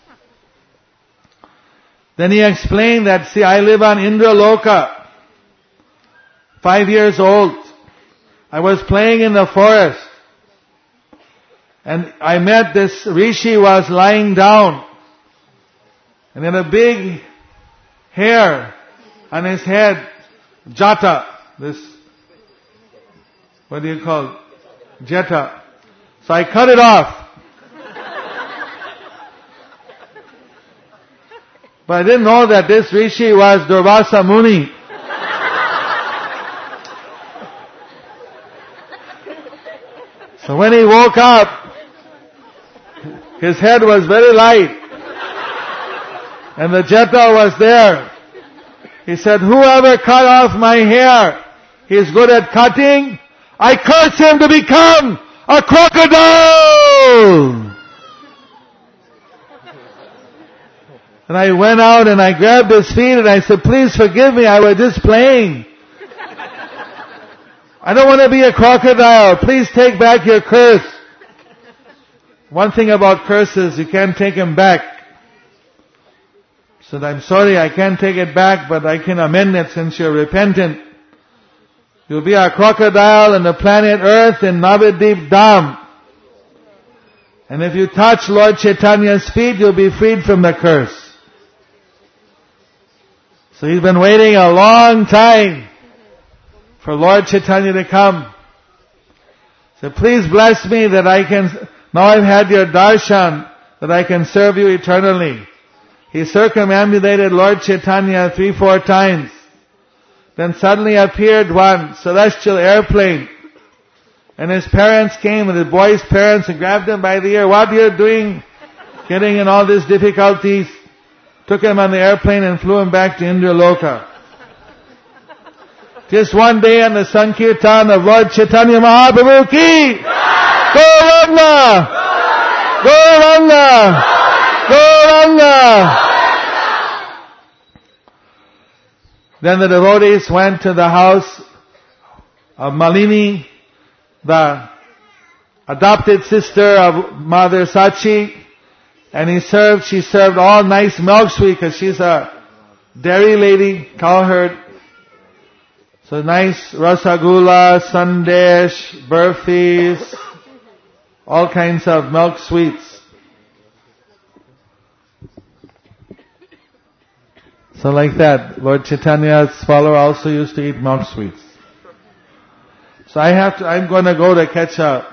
Then he explained that, see, I live on Indraloka, 5 years old. I was playing in the forest. And I met this rishi was lying down. And then a big hair on his head, jata, what do you call it? Jeta. So I cut it off. But I didn't know that this rishi was Durvasa Muni. So when he woke up, his head was very light. And the jeta was there. He said, whoever cut off my hair, he's good at cutting. I curse him to become a crocodile! And I went out and I grabbed his feet and I said, please forgive me, I was just playing. I don't want to be a crocodile. Please take back your curse. One thing about curses, you can't take them back. Said, I'm sorry, I can't take it back, but I can amend it since you're repentant. You'll be a crocodile on the planet Earth in Navadip Dham. And if you touch Lord Chaitanya's feet, you'll be freed from the curse. So he's been waiting a long time for Lord Chaitanya to come. So please bless me that I can, now I've had your darshan, that I can serve you eternally. He circumambulated Lord Chaitanya 3-4 times. Then suddenly appeared one celestial airplane. And his parents came, and the boy's parents, and grabbed him by the ear. What are you doing? Getting in all these difficulties. Took him on the airplane and flew him back to Indraloka. Just one day on the Sankirtan of Lord Chaitanya Mahaprabhu ki! Gauranga! Gauranga! Gauranga! Then the devotees went to the house of Malini, the adopted sister of Mother Sachi, and she served all nice milk sweet because she's a dairy lady, cowherd. So nice rasagula, sandesh, burfis, all kinds of milk sweets. So like that, Lord Chaitanya's follower also used to eat milk sweets. So I'm going to go to catch a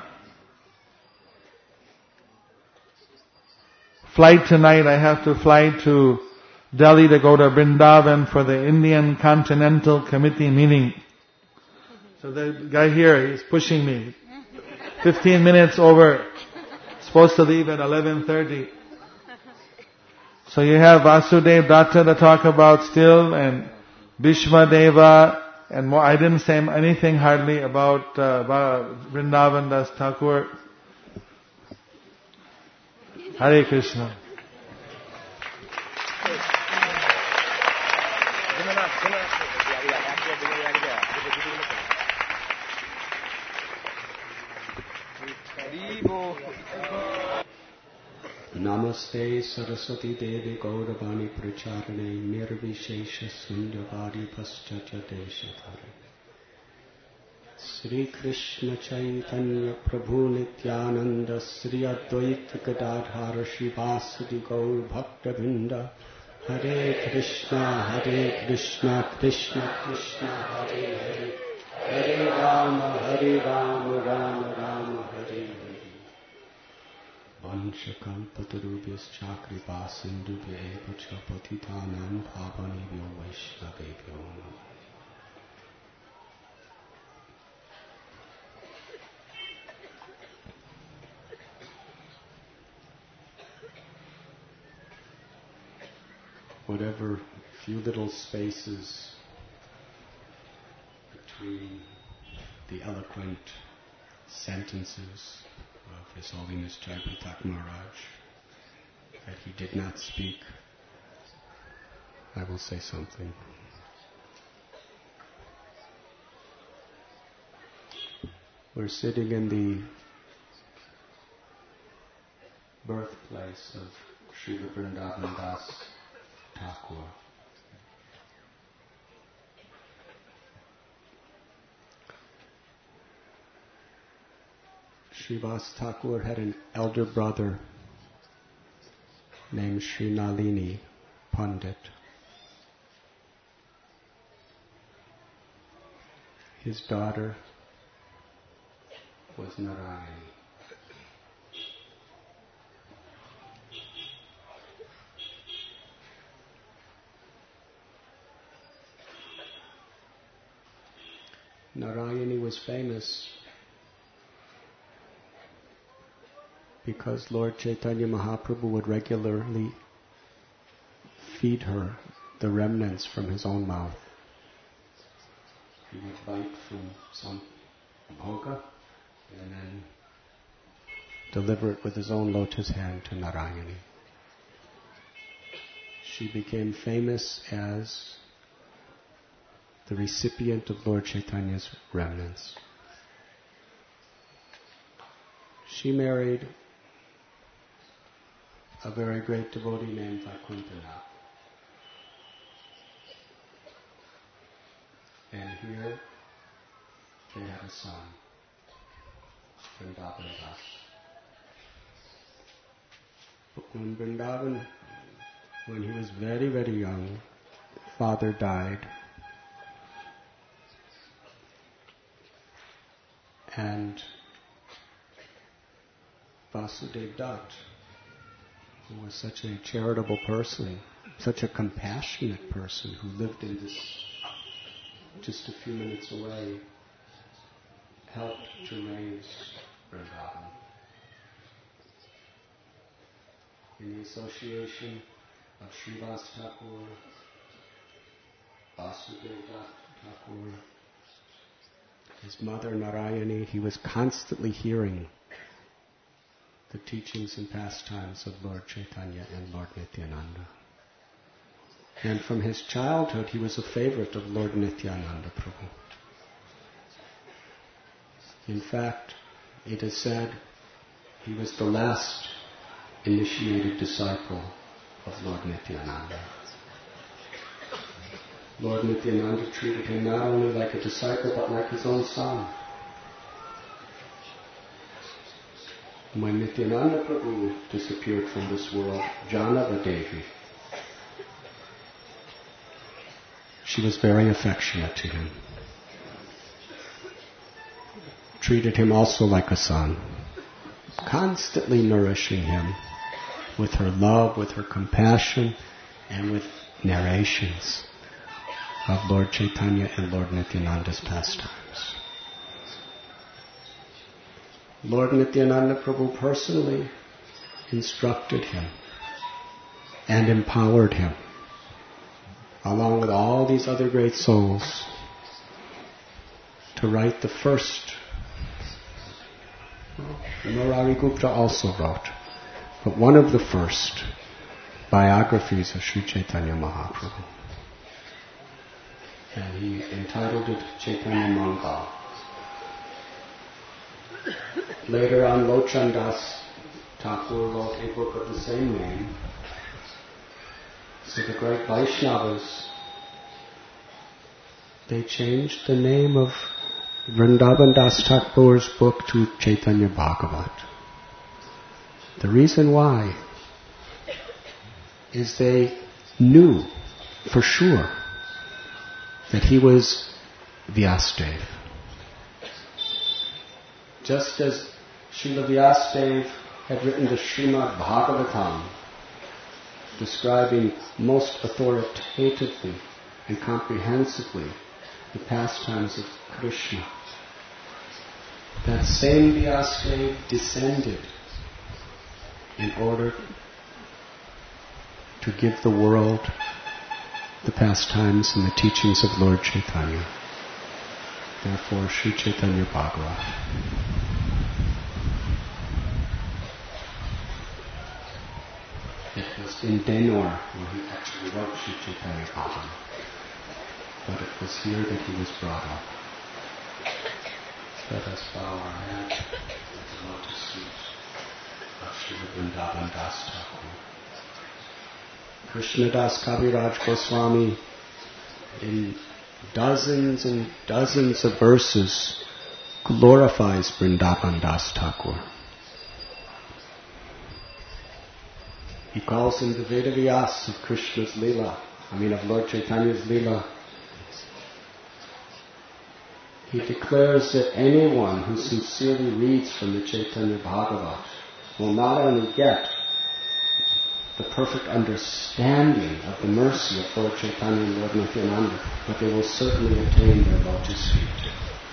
flight tonight. I have to fly to Delhi to go to Vrindavan for the Indian Continental Committee meeting. So the guy here, he's pushing me. 15 minutes over. Supposed to leave at 11:30. So you have Vasudev Datta to talk about still, and Bhishma Deva, and more. I didn't say anything hardly about Vrindavan Das Thakur. Hare Krishna. Namaste Saraswati Devi Gauravani Pracharane Nirvishesha Sundavari Paschacha Deshatare Sri Krishna Chaitanya Prabhu Nityananda Sri Advaita Gadadhara Shivasadi Gaur Bhakta Vrinda Hare Krishna Krishna Krishna Hare Hare Hare Rama Rama Rama Hare Hare Vanchakalpatarubhyascha kripa sindhubhya eva cha patitanam pavanebhyo vaishnavebhyo namo. Whatever few little spaces between the eloquent sentences of His Holiness Jayapataka Maharaj that he did not speak, I will say something. We're sitting in the birthplace of Srila Vrindavan Das Thakur. Srivas Thakur had an elder brother named Sri Nalini Pandit. His daughter was Narayani. Narayani was famous because Lord Chaitanya Mahaprabhu would regularly feed her the remnants from his own mouth. He would bite from some bhoga and then deliver it with his own lotus hand to Narayani. She became famous as the recipient of Lord Chaitanya's remnants. She married a very great devotee named Vaikuntanath. And here they had a son, Vrindavan Das. But when Vrindavan, when he was very, very young, father died. And Vasudev Dutt, who was such a charitable person, such a compassionate person who lived in this, just a few minutes away, helped to raise Vrindavan. In the association of Srivas Thakur, Vasudev Dutt Thakur, his mother Narayani, he was constantly hearing the teachings and pastimes of Lord Chaitanya and Lord Nityananda. And from his childhood, he was a favorite of Lord Nityananda Prabhu. In fact, it is said he was the last initiated disciple of Lord Nityananda. Lord Nityananda treated him not only like a disciple, but like his own son. when Nityananda Prabhu disappeared from this world, Janava Devi, she was very affectionate to him. Treated him also like a son, constantly nourishing him with her love, with her compassion, and with narrations of Lord Chaitanya and Lord Nityananda's pastimes. Lord Nityananda Prabhu personally instructed him and empowered him, along with all these other great souls, to write the first. Murari Gupta also wrote, but one of the first biographies of Sri Chaitanya Mahaprabhu. And he entitled it Chaitanya Mangal. Later on, Lochan Das Thakur wrote a book of the same name. So the great Vaishnavas, they changed the name of Vrindavan Das Thakur's book to Chaitanya Bhagavat. The reason why is they knew for sure that he was Vyasadeva. Just as Srila Vyasadeva had written the Srimad Bhagavatam, describing most authoritatively and comprehensively the pastimes of Krishna, that same Vyasadeva descended in order to give the world the pastimes and the teachings of Lord Chaitanya. Therefore, Sri Chaitanya Bhagavat. It was in Denor where he actually wrote Sri Chaitanya Bhagavat, but it was here that he was brought up. Let us bow our head at the lotus feet of Sri Vrindavan Das Thakur. Krishnadas Kaviraj Goswami, in dozens and dozens of verses, glorifies Vrindavan Das Thakur. He calls him the Vedavyas of Krishna's Leela, of Lord Chaitanya's Leela. He declares that anyone who sincerely reads from the Chaitanya Bhagavat will not only get the perfect understanding of the mercy of Lord Chaitanya and Lord Nityananda, but they will certainly attain their lotus feet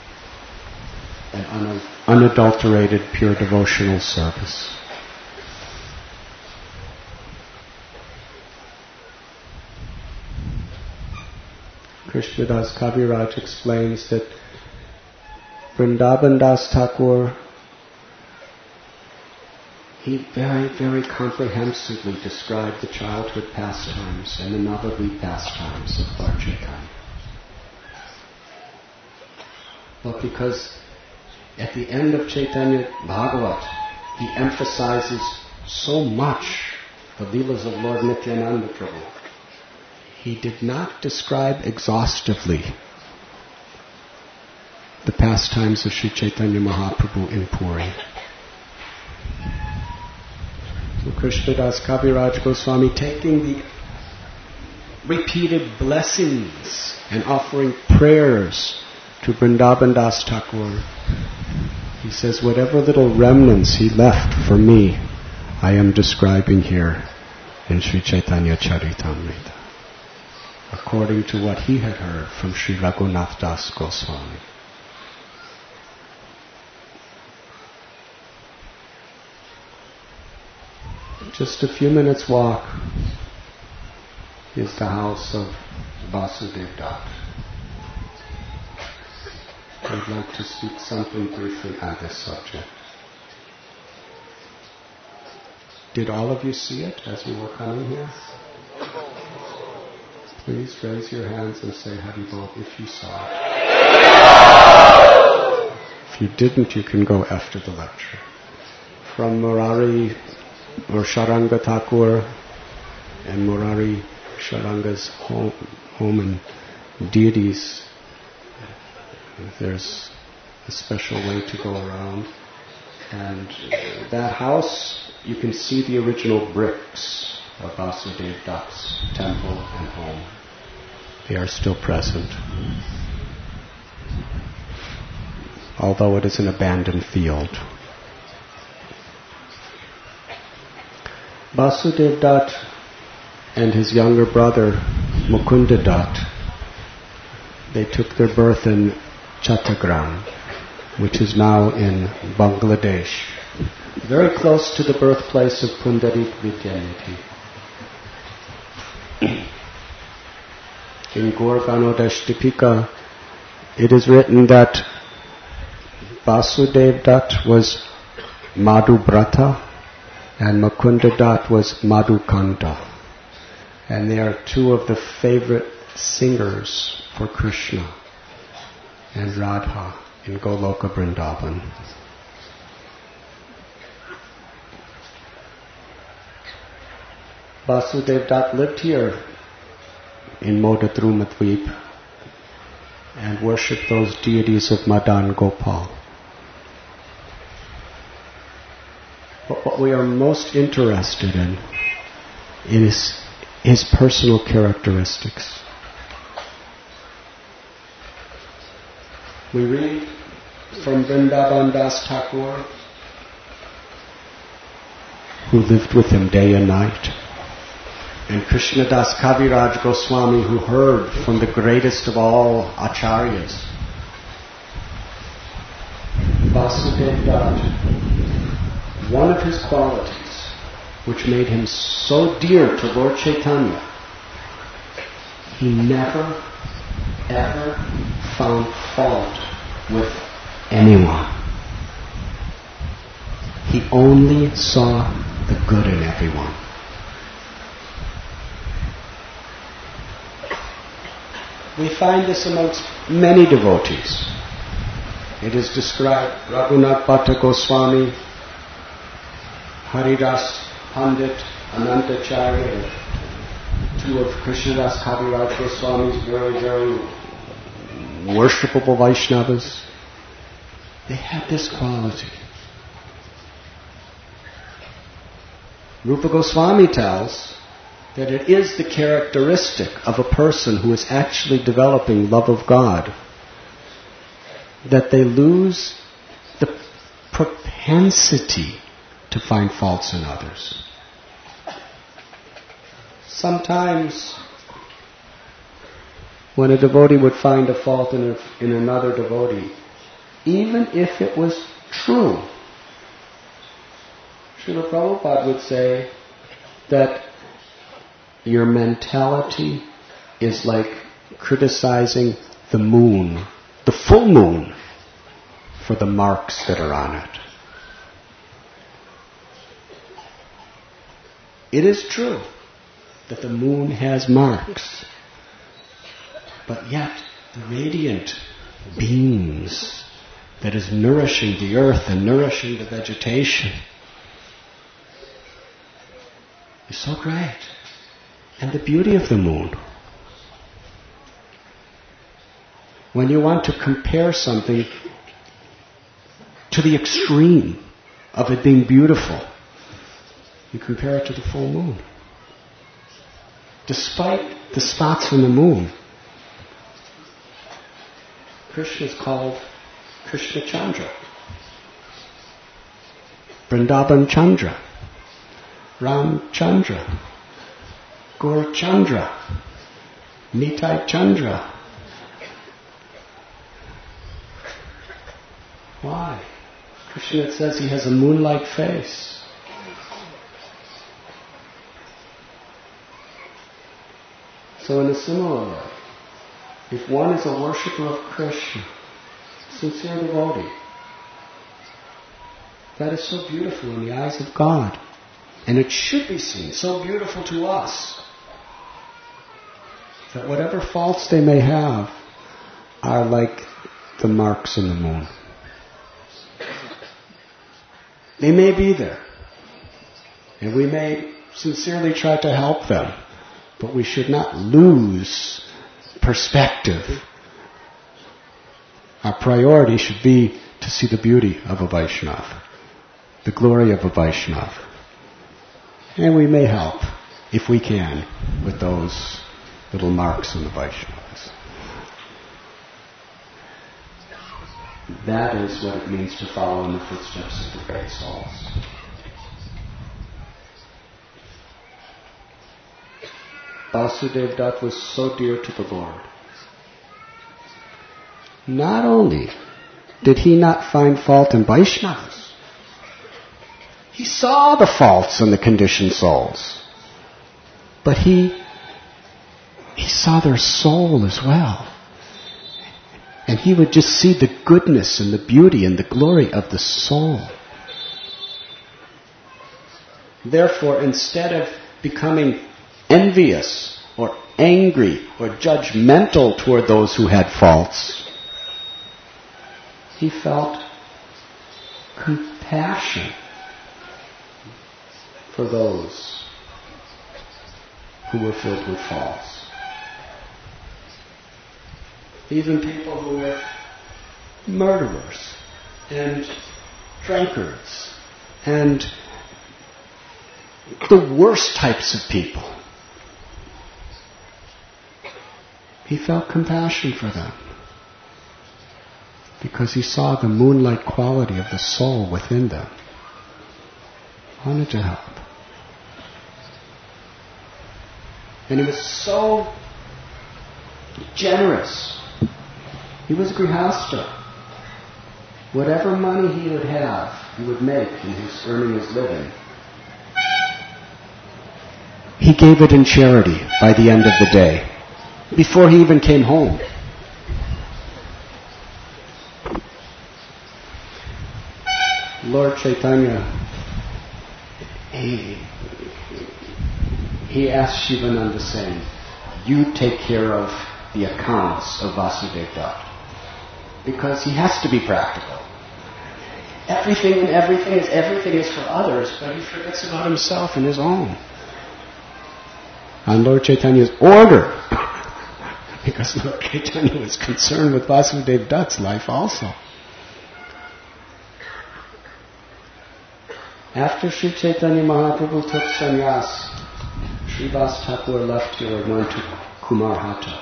and unadulterated pure devotional service. Krishnadas Kaviraj explains that Vrindavan Das Thakur, he very, very comprehensively described the childhood pastimes and the Navadvip pastimes of Lord Chaitanya. But because at the end of Chaitanya Bhagavat, he emphasizes so much the Leelas of Lord Nityananda Prabhu, he did not describe exhaustively the pastimes of Sri Chaitanya Mahaprabhu in Puri. So Krishnadas Kaviraj Goswami, taking the repeated blessings and offering prayers to Vrindavan Das Thakur, he says, whatever little remnants he left for me, I am describing here in Sri Chaitanya Charitamrita, according to what he had heard from Sri Raghunath Das Goswami. Just a few minutes walk is the house of Vasudev Dutt. I'd like to speak something briefly on this subject. Did all of you see it as we were coming here? Please raise your hands and say Haribol if you saw it. If you didn't, you can go after the lecture. From Murari or Sharanga Thakur and Murari Sharanga's home and deities, there's a special way to go around. And that house, you can see the original bricks of Vasudev Dutt's temple and home. They are still present, although it is an abandoned field. Vasudev Dutt and his younger brother Mukunda Dutt, they took their birth in Chattogram, which is now in Bangladesh, very close to the birthplace of Pundarik Vidyanidhi. In Gaurganodashtipika, it is written that Vasudev Dutt was Madhubrata and Mukunda Dutt was Madhukanta. And they are two of the favorite singers for Krishna and Radha in Goloka Vrindavan. Vasudev Dutt lived here in Modadrumadweep and worshipped those deities of Madan Gopal. But what we are most interested in is his personal characteristics. We read from Vrindavan Das Thakur, who lived with him day and night, and Krishnadas Kaviraj Goswami, who heard from the greatest of all acharyas. Vasudev Dutt, one of his qualities, which made him so dear to Lord Chaitanya, he never, ever found fault with anyone. He only saw the good in everyone. We find this amongst many devotees. It is described, Raghunath Bhatta Goswami, Haridas Pandit, Anantacharya, two of Krishnadas Kaviraj Goswami's very, very worshipable Vaishnavas. They had this quality. Rupa Goswami tells that it is the characteristic of a person who is actually developing love of God that they lose the propensity to find faults in others. Sometimes when a devotee would find a fault in another devotee, even if it was true, Srila Prabhupada would say that your mentality is like criticizing the moon, the full moon, for the marks that are on it. It is true that the moon has marks, but yet the radiant beams that is nourishing the earth and nourishing the vegetation is so great. And the beauty of the moon. When you want to compare something to the extreme of it being beautiful, you compare it to the full moon. Despite the spots on the moon, Krishna is called Krishna Chandra, Vrindavan Chandra, Ram Chandra, Gaur Chandra, Nitai Chandra. Why? Krishna says he has a moon-like face. So in a similar way, if one is a worshipper of Krishna, sincere devotee, that is so beautiful in the eyes of God. And it should be seen so beautiful to us that whatever faults they may have are like the marks in the moon. They may be there, and we may sincerely try to help them, but we should not lose perspective. Our priority should be to see the beauty of a Vaishnava. the glory of a Vaishnava. And we may help, if we can, with those little marks on the Vaishnavas. That is what it means to follow in the footsteps of the great souls. Vasudev Dutt was so dear to the Lord. Not only did he not find fault in Vaishnavas, he saw the faults in the conditioned souls. But he saw their soul as well. And he would just see the goodness and the beauty and the glory of the soul. Therefore, instead of becoming envious or angry or judgmental toward those who had faults, he felt compassion for those who were filled with faults. Even people who were murderers and drunkards and the worst types of people. He felt compassion for them because he saw the moonlight quality of the soul within them. Wanted to help. And he was so generous. He was grihasta. Whatever money he would have, he would make in his earning his living, he gave it in charity by the end of the day, before he even came home. Lord Chaitanya, he asked Shivananda saying, you take care of the accounts of Vasudev Dutt. Because he has to be practical. Everything is for others, but he forgets about himself and his own. On Lord Chaitanya's order, because Lord Chaitanya was concerned with Vasudev Dutt's life also. After Sri Chaitanya Mahaprabhu took sannyas, Srivas Thakur left here and went to Kumarhata,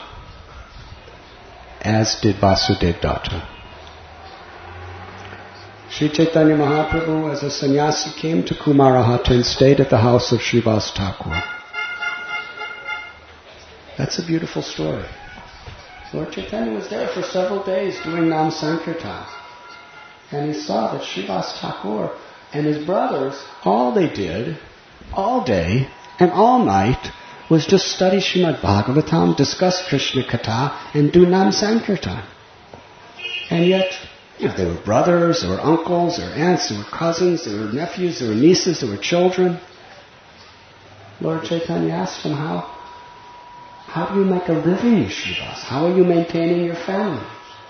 as did Vasudev Datta. Sri Chaitanya Mahaprabhu, as a sannyasi, came to Kumarhata and stayed at the house of Srivas Thakur. That's a beautiful story. Lord Chaitanya was there for several days doing Nam Sankirtan. And he saw that Srivas Thakur and his brothers, all they did, all day and all night, was just study Srimad Bhagavatam, discuss Krishna Katha, and do Nam Sankirtan. And yet, they were brothers, they were uncles, they were aunts, they were cousins, they were nephews, they were nieces, they were children. Lord Chaitanya asked them, how do you make a living, Srivas? How are you maintaining your family?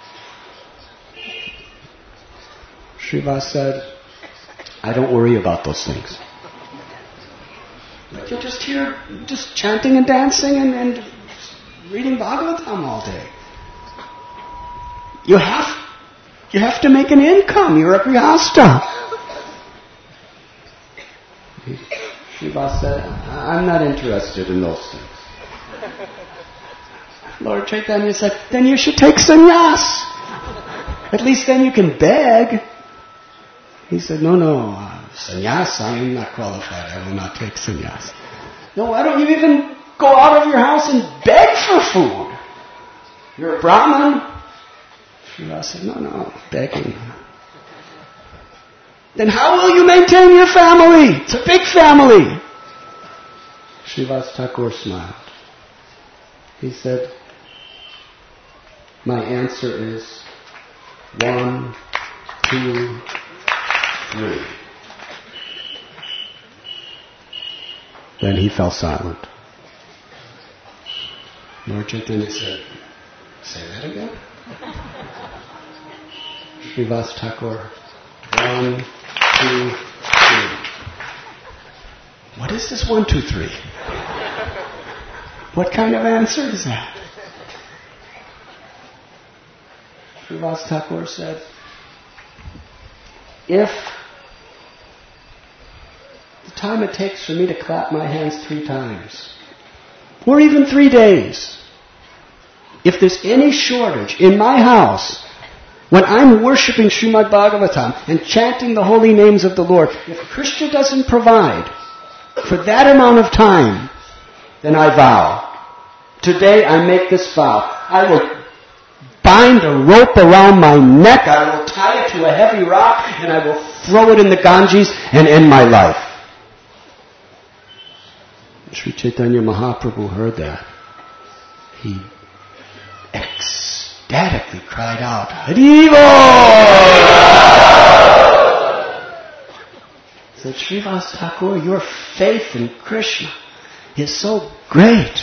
Srivas said, I don't worry about those things. But you're just here, just chanting and dancing and reading Bhagavatam all day. You have to make an income. You're a grihasta. Srivas said, I'm not interested in those things. Lord Chaitanya said, then you should take sannyas. At least then you can beg. He said, no, sannyas, I am not qualified. I will not take sannyas. No, why don't you even go out of your house and beg for food? You're a Brahmin. Srivas said, no, begging. Then how will you maintain your family? It's a big family. Srivas Thakur smiled. He said, my answer is 1, 2, 3. Then he fell silent. Lord Chaitanya said, say that again? Srivas Thakur, 1, 2, 3. What is this 1, 2, 3? What kind of answer is that? Srivas Thakur said, if time it takes for me to clap my hands 3 times. Or even 3 days. If there's any shortage in my house, when I'm worshipping Srimad Bhagavatam and chanting the holy names of the Lord, if Krishna doesn't provide for that amount of time, then I vow. Today I make this vow. I will bind a rope around my neck, I will tie it to a heavy rock, and I will throw it in the Ganges and end my life. Sri Chaitanya Mahaprabhu heard that. He ecstatically cried out, Haribo! Said, Srivas Thakur, your faith in Krishna is so great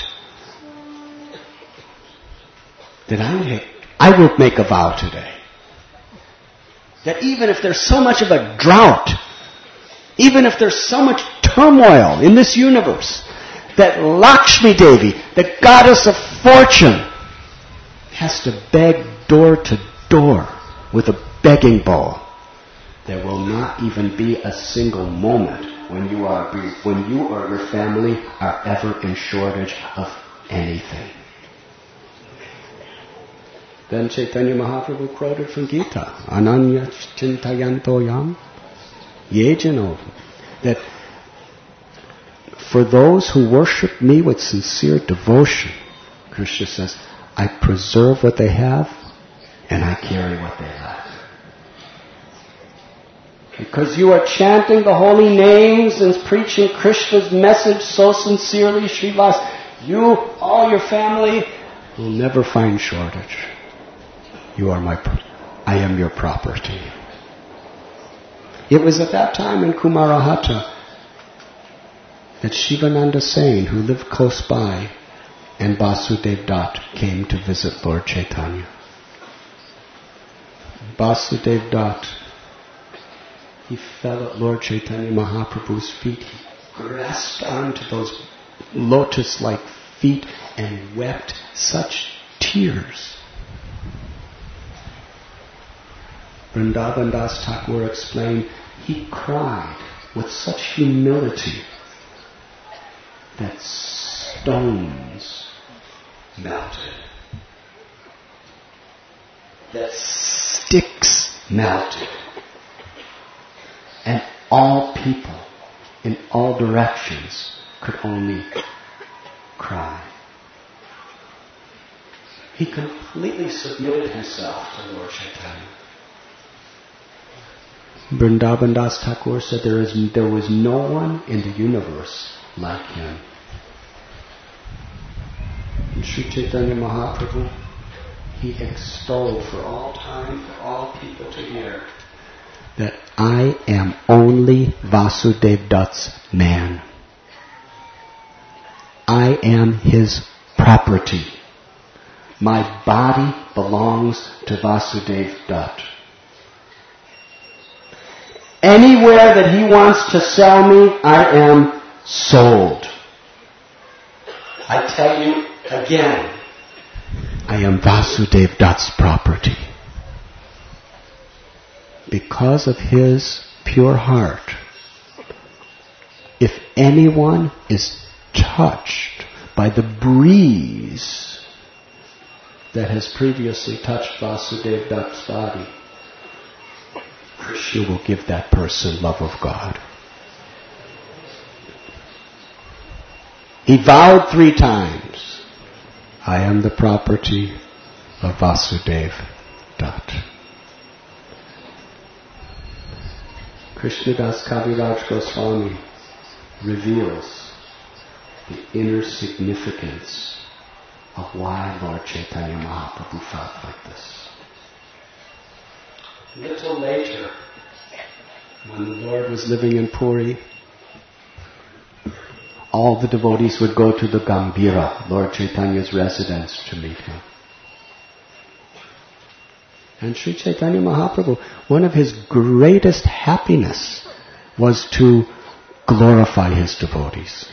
that I will make a vow today. That even if there's so much of a drought, even if there's so much turmoil in this universe, that Lakshmi Devi, the goddess of fortune, has to beg door to door with a begging bowl. There will not even be a single moment when you or your family are ever in shortage of anything. Then Chaitanya Mahaprabhu quoted from Gita, Ananya Chintayanto Yam Yejano, that for those who worship me with sincere devotion, Krishna says, I preserve what they have and I carry what they lack. Because you are chanting the holy names and preaching Krishna's message so sincerely, Srivas, you, all your family, will never find shortage. I am your property. It was at that time in Kumarahata that Shivananda Sain, who lived close by, and Vasudev Dutt came to visit Lord Chaitanya. Vasudev Dutt, he fell at Lord Chaitanya Mahaprabhu's feet. He grasped onto those lotus-like feet and wept such tears. Vrindavan Das Thakur explained, he cried with such humility that stones melted, that sticks melted, and all people in all directions could only cry. He completely submitted himself to Lord Chaitanya. Vrindavan Das Thakur said there was no one in the universe like him. And Sri Chaitanya Mahaprabhu, he extolled for all time, for all people to hear, that I am only Vasudev Dutt's man. I am his property. My body belongs to Vasudev Dutt. Anywhere that he wants to sell me, I am sold. I tell you again, I am Vasudev Dutt's property. Because of his pure heart, if anyone is touched by the breeze that has previously touched Vasudev Dutt's body, Krishna will give that person love of God. He vowed 3 times, I am the property of Vasudev Dutt. Krishnadas Kaviraj Goswami reveals the inner significance of why Lord Chaitanya Mahaprabhu felt like this. A little later, when the Lord was living in Puri, all the devotees would go to the Gambhira, Lord Chaitanya's residence, to meet him. And Sri Chaitanya Mahaprabhu, one of his greatest happiness was to glorify his devotees.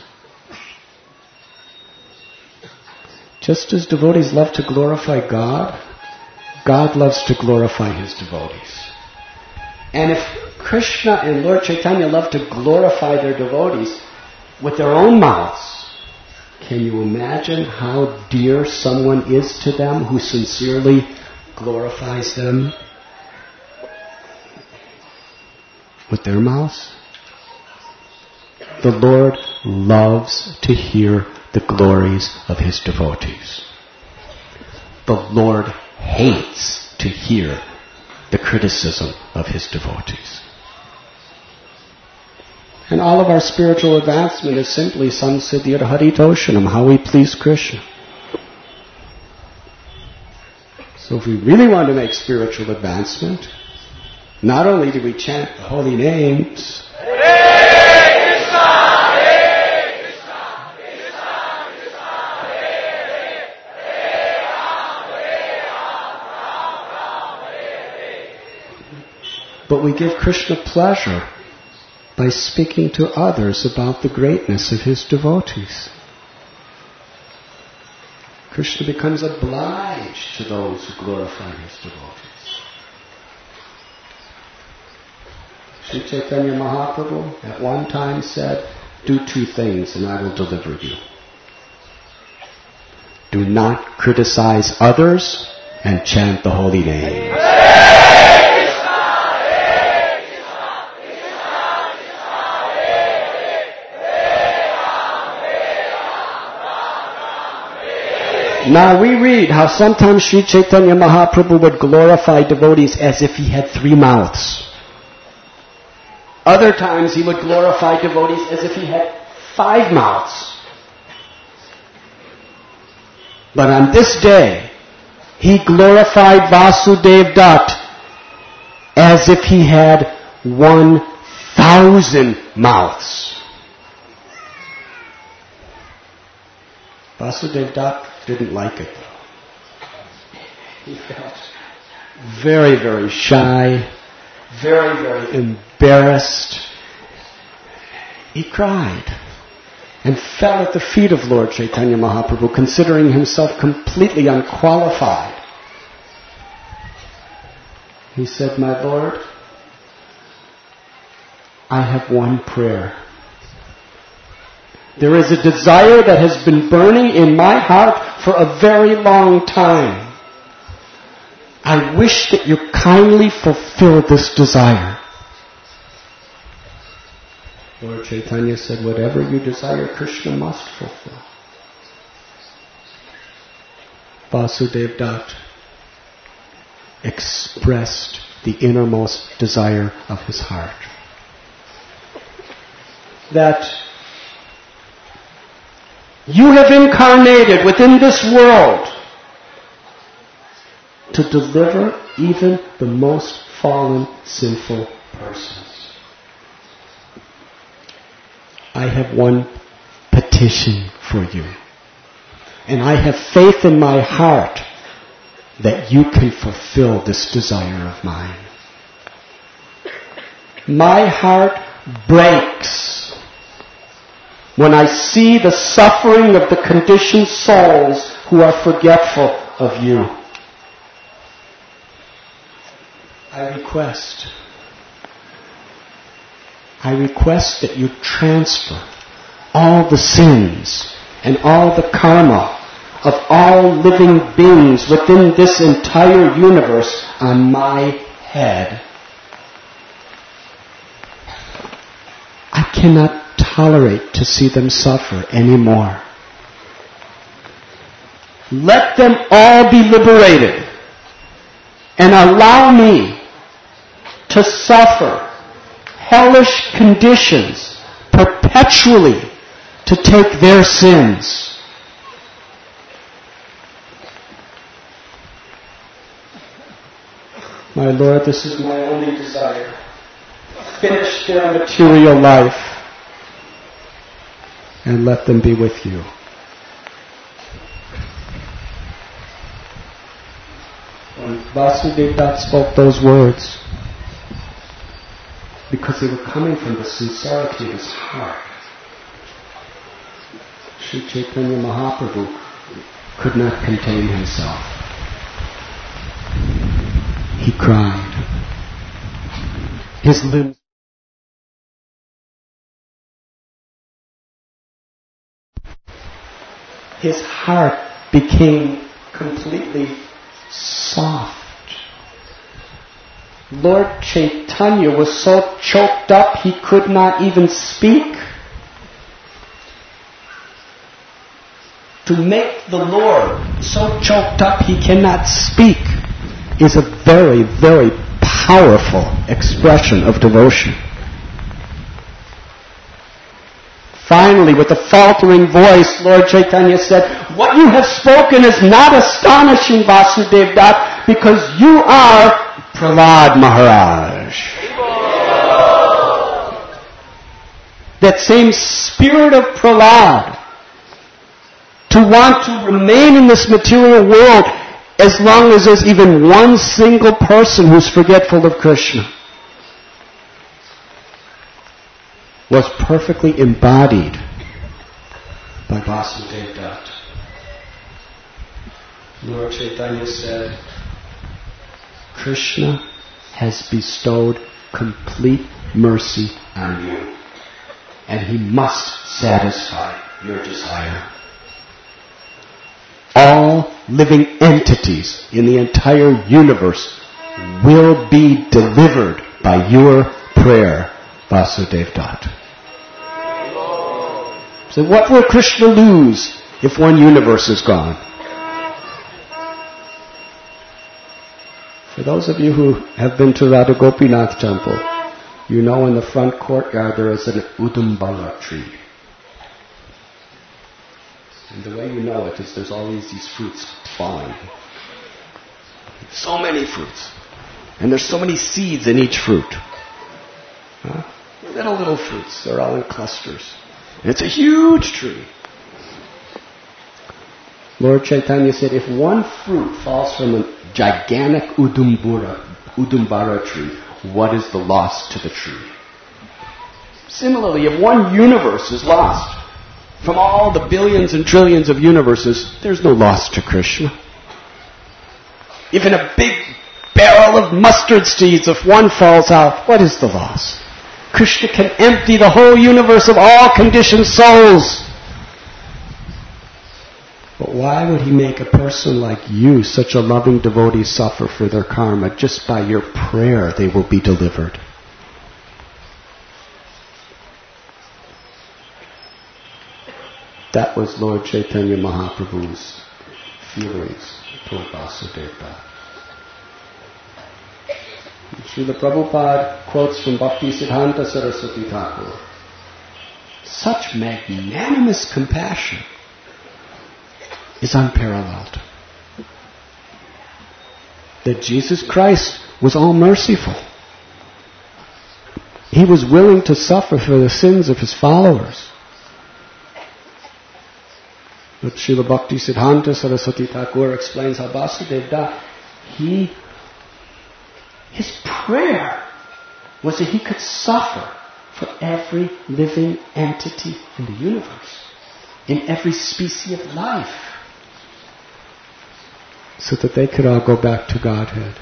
Just as devotees love to glorify God, God loves to glorify his devotees. And if Krishna and Lord Chaitanya love to glorify their devotees with their own mouths, can you imagine how dear someone is to them who sincerely glorifies them with their mouths? The Lord loves to hear the glories of His devotees. The Lord hates to hear the criticism of His devotees. And all of our spiritual advancement is simply samsiddhir haritoshanam, how we please Krishna. So if we really want to make spiritual advancement, not only do we chant the holy names, but we give Krishna pleasure by speaking to others about the greatness of His devotees. Krishna becomes obliged to those who glorify His devotees. Sri Chaitanya Mahaprabhu at one time said, "Do two things and I will deliver you. Do not criticize others and chant the holy name." Now we read how sometimes Sri Chaitanya Mahaprabhu would glorify devotees as if he had 3 mouths. Other times he would glorify devotees as if he had 5 mouths. But on this day, he glorified Vasudev Dutt as if he had 1,000 mouths. Vasudev Dutt didn't like it, though. He felt very, very shy, very, very embarrassed. He cried and fell at the feet of Lord Chaitanya Mahaprabhu, considering himself completely unqualified. He said, "My Lord, I have one prayer. There is a desire that has been burning in my heart for a very long time. I wish that you kindly fulfill this desire." Lord Chaitanya said, "Whatever you desire, Krishna must fulfill." Vasudev Dutt expressed the innermost desire of his heart. That you have incarnated within this world to deliver even the most fallen, sinful persons. I have one petition for you. And I have faith in my heart that you can fulfill this desire of mine. My heart breaks when I see the suffering of the conditioned souls who are forgetful of you. I request that you transfer all the sins and all the karma of all living beings within this entire universe on my head. I cannot tolerate to see them suffer anymore. Let them all be liberated and allow me to suffer hellish conditions perpetually to take their sins. My Lord, this is my only desire. Finish their material life and let them be with you. When Vasudev Dutt spoke those words, because they were coming from the sincerity of his heart, Sri Chaitanya Mahaprabhu could not contain himself. He cried. His limbs. His heart became completely soft. Lord Chaitanya was so choked up he could not even speak. To make the Lord so choked up he cannot speak is a very, very powerful expression of devotion. Finally, with a faltering voice, Lord Chaitanya said, "What you have spoken is not astonishing, Vasudev Dutt, because you are Prahlad Maharaj." That same spirit of Prahlad, to want to remain in this material world as long as there's even one single person who's forgetful of Krishna, was perfectly embodied by Vasudev Dutt. Lord Chaitanya said, "Krishna has bestowed complete mercy on you, and he must satisfy your desire. All living entities in the entire universe will be delivered by your prayer, Vasudev Dutt." So what will Krishna lose if one universe is gone? For those of you who have been to Radha Gopinath temple, you know in the front courtyard there is an Udumbara tree. And the way you know it is there's always these fruits falling. So many fruits. And there's so many seeds in each fruit. Little fruits. They're all in clusters. And it's a huge tree. Lord Chaitanya said, if one fruit falls from a gigantic Udumbara tree, what is the loss to the tree? Similarly, if one universe is lost from all the billions and trillions of universes, there's no loss to Krishna. Even a big barrel of mustard seeds, if one falls out, what is the loss? Krishna can empty the whole universe of all conditioned souls. But why would he make a person like you, such a loving devotee, suffer for their karma? Just by your prayer they will be delivered. That was Lord Chaitanya Mahaprabhu's feelings toward Vasudev Dutt. Srila Prabhupada quotes from Bhaktisiddhanta Saraswati Thakur. Such magnanimous compassion is unparalleled. That Jesus Christ was all merciful. He was willing to suffer for the sins of his followers. But Srila Bhaktisiddhanta Saraswati Thakur explains how Vasudev Dutt, his prayer was that he could suffer for every living entity in the universe, in every species of life, so that they could all go back to Godhead.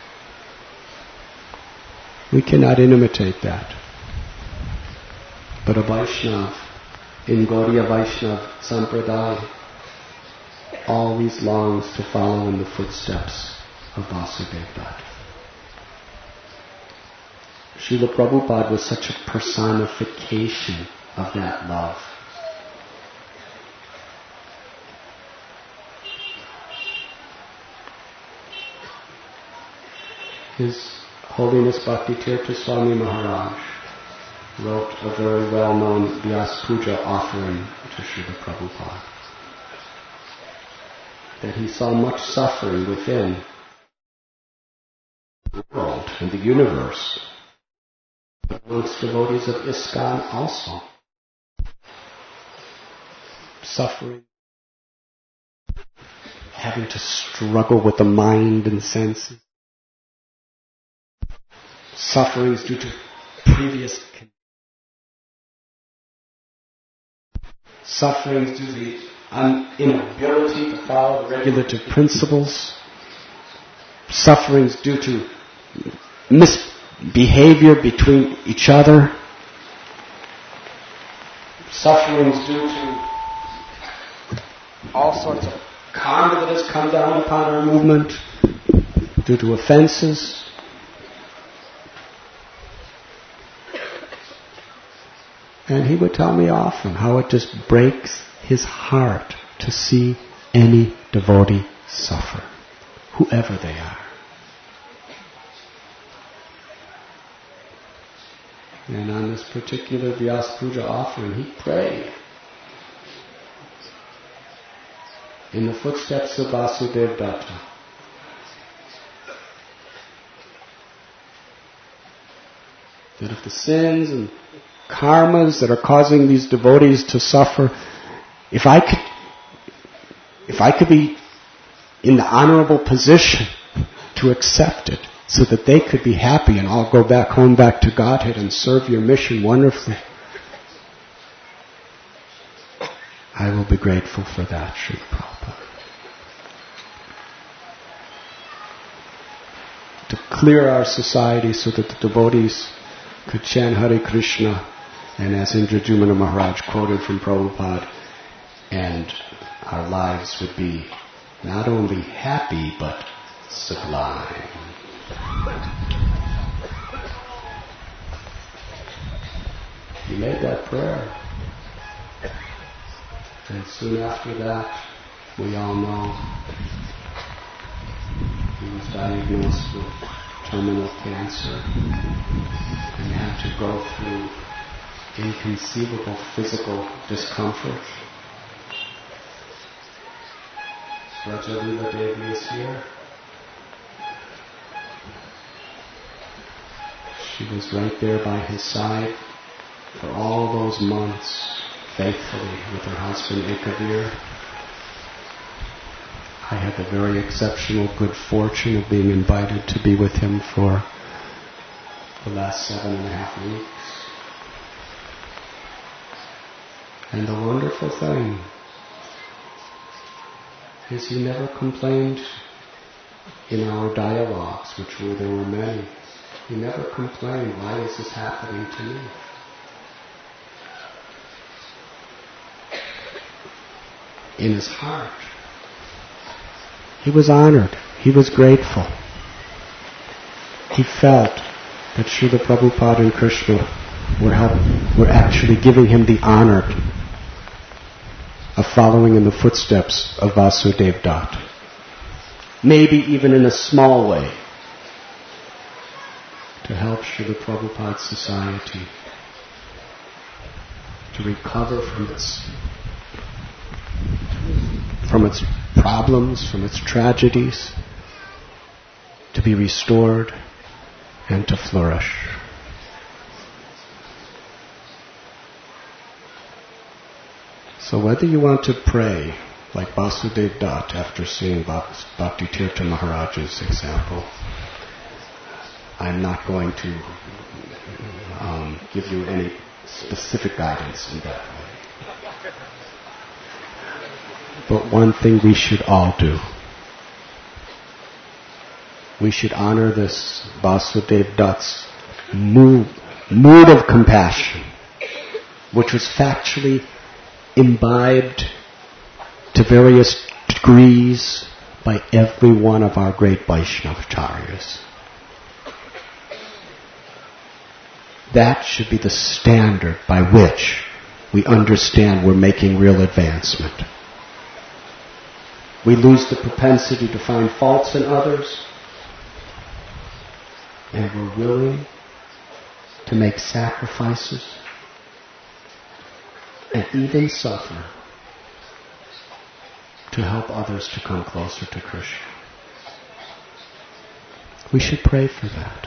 We cannot imitate that. But a Vaishnav, in Gaudiya Vaishnav Sampradaya, always longs to follow in the footsteps of Vasudev Dutt. Srila Prabhupada was such a personification of that love. His Holiness Bhaktitirtha Swami Maharaj wrote a very well-known Vyas Puja offering to Srila Prabhupada. That he saw much suffering within the world and the universe, but amongst devotees of ISKCON also. Suffering, having to struggle with the mind and senses, sufferings due to previous sufferings due to the inability to follow the regulative principles, sufferings due to behavior between each other, sufferings due to all sorts of karma that has come down upon our movement, due to offenses. And he would tell me often how it just breaks his heart to see any devotee suffer, whoever they are. And on this particular Vyasa Puja offering, he prayed in the footsteps of Vasudeva Datta. That if the sins and karmas that are causing these devotees to suffer, if I could be in the honorable position to accept it so that they could be happy and all go back home, back to Godhead and serve your mission wonderfully, I will be grateful for that, Srila Prabhupada. To clear our society so that the devotees could chant Hare Krishna, and as Indradyumna Maharaj quoted from Prabhupada, and our lives would be not only happy but sublime. He made that prayer. And soon after that, we all know, he was diagnosed with terminal cancer and had to go through inconceivable physical discomfort. Rajalila Devi is here. She was right there by his side for all those months, faithfully with her husband Ekavir. I had the very exceptional good fortune of being invited to be with him for the last 7.5 weeks. And the wonderful thing is he never complained in our dialogues, there were many. He never complained, why is this happening to me? In his heart, he was honored. He was grateful. He felt that Srila Prabhupada and Krishna were actually giving him the honor of following in the footsteps of Vasudeva Datta. Maybe even in a small way, to help Srila Prabhupada's society to recover from its problems, from its tragedies, to be restored and to flourish. So whether you want to pray like Vasudeva Datta after seeing Bhakti Tirtha Maharaj's example, I'm not going to give you any specific guidance in that way. But one thing we should all do. We should honor this Vasudeva Datta's mood of compassion, which was factually imbibed to various degrees by every one of our great Vaishnavacharyas. That should be the standard by which we understand we're making real advancement. We lose the propensity to find faults in others, and we're willing to make sacrifices and even suffer to help others to come closer to Krishna. We should pray for that.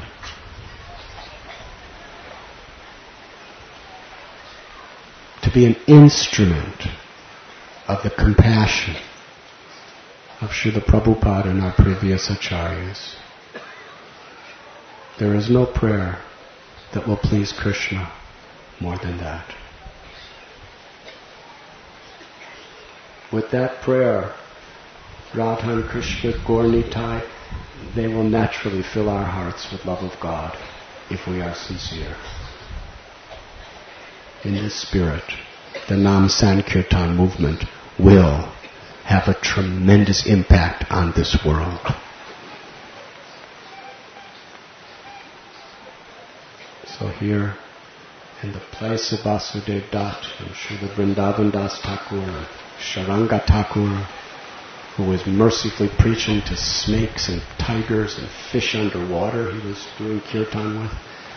To be an instrument of the compassion of Srila Prabhupada and our previous acharyas. There is no prayer that will please Krishna more than that. With that prayer, Radha and Krishna, Gaur Nitai, they will naturally fill our hearts with love of God if we are sincere. In this spirit, the Nam Sankirtan movement will have a tremendous impact on this world. So here, in the place of Vasudev Dutt and Srila Vrindavan Das Thakur and Sharanga Thakur, who was mercifully preaching to snakes and tigers and fish underwater, he was doing kirtan with.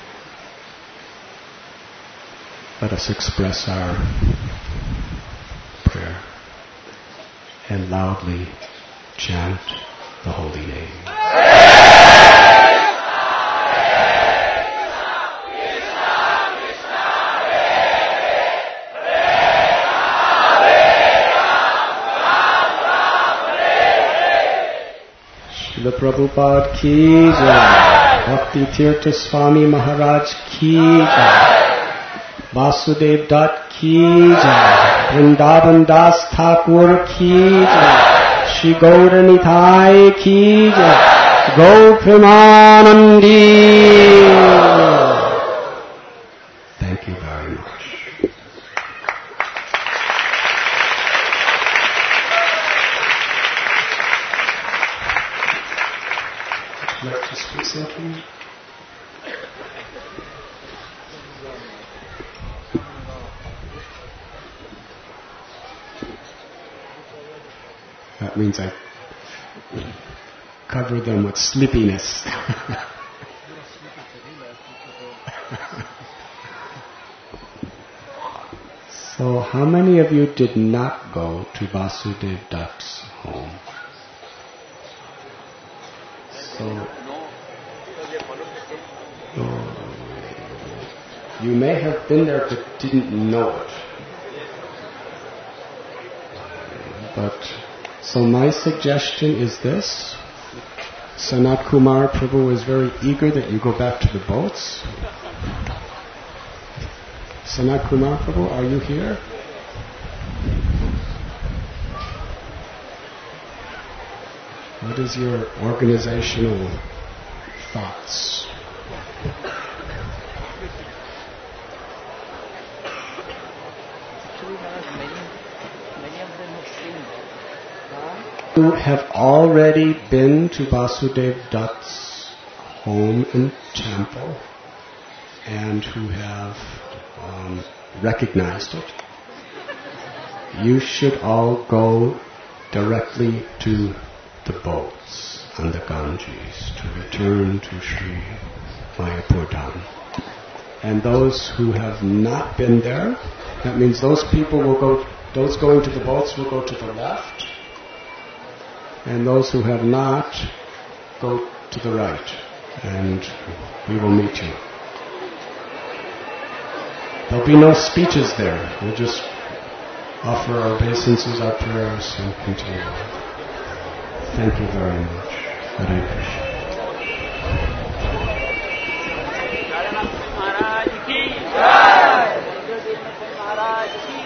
Let us express our prayer and loudly chant the holy name. Srila Prabhupada ki jai, Bhakti Tirtha Swami Maharaj ki jai, Vasudev Dutt ki jai, Vrindavan Das Thakur ki jai, Shri Gaura Nitai ki jai, Gaur Premanandi. Thank you very much. Would you like to speak something? That means I cover them with sleepiness. So how many of you did not go to Vasudev Dutt's home? So, you may have been there but didn't know it. But, so my suggestion is this. Sanat Kumar Prabhu is very eager that you go back to the boats. Sanat Kumar Prabhu, are you here? What is your organizational thoughts? Who have already been to Vasudev Dutt's home and temple and who have recognized it, you should all go directly to the boats on the Ganges to return to Sri Mayapur Dham. And those who have not been there, that means those people will go, those going to the boats will go to the left, and those who have not go to the right, and we will meet you. There'll be no speeches there. We'll just offer our obeisances, our prayers, and continue. Thank you very much. Hare Krishna. महाराज की जय।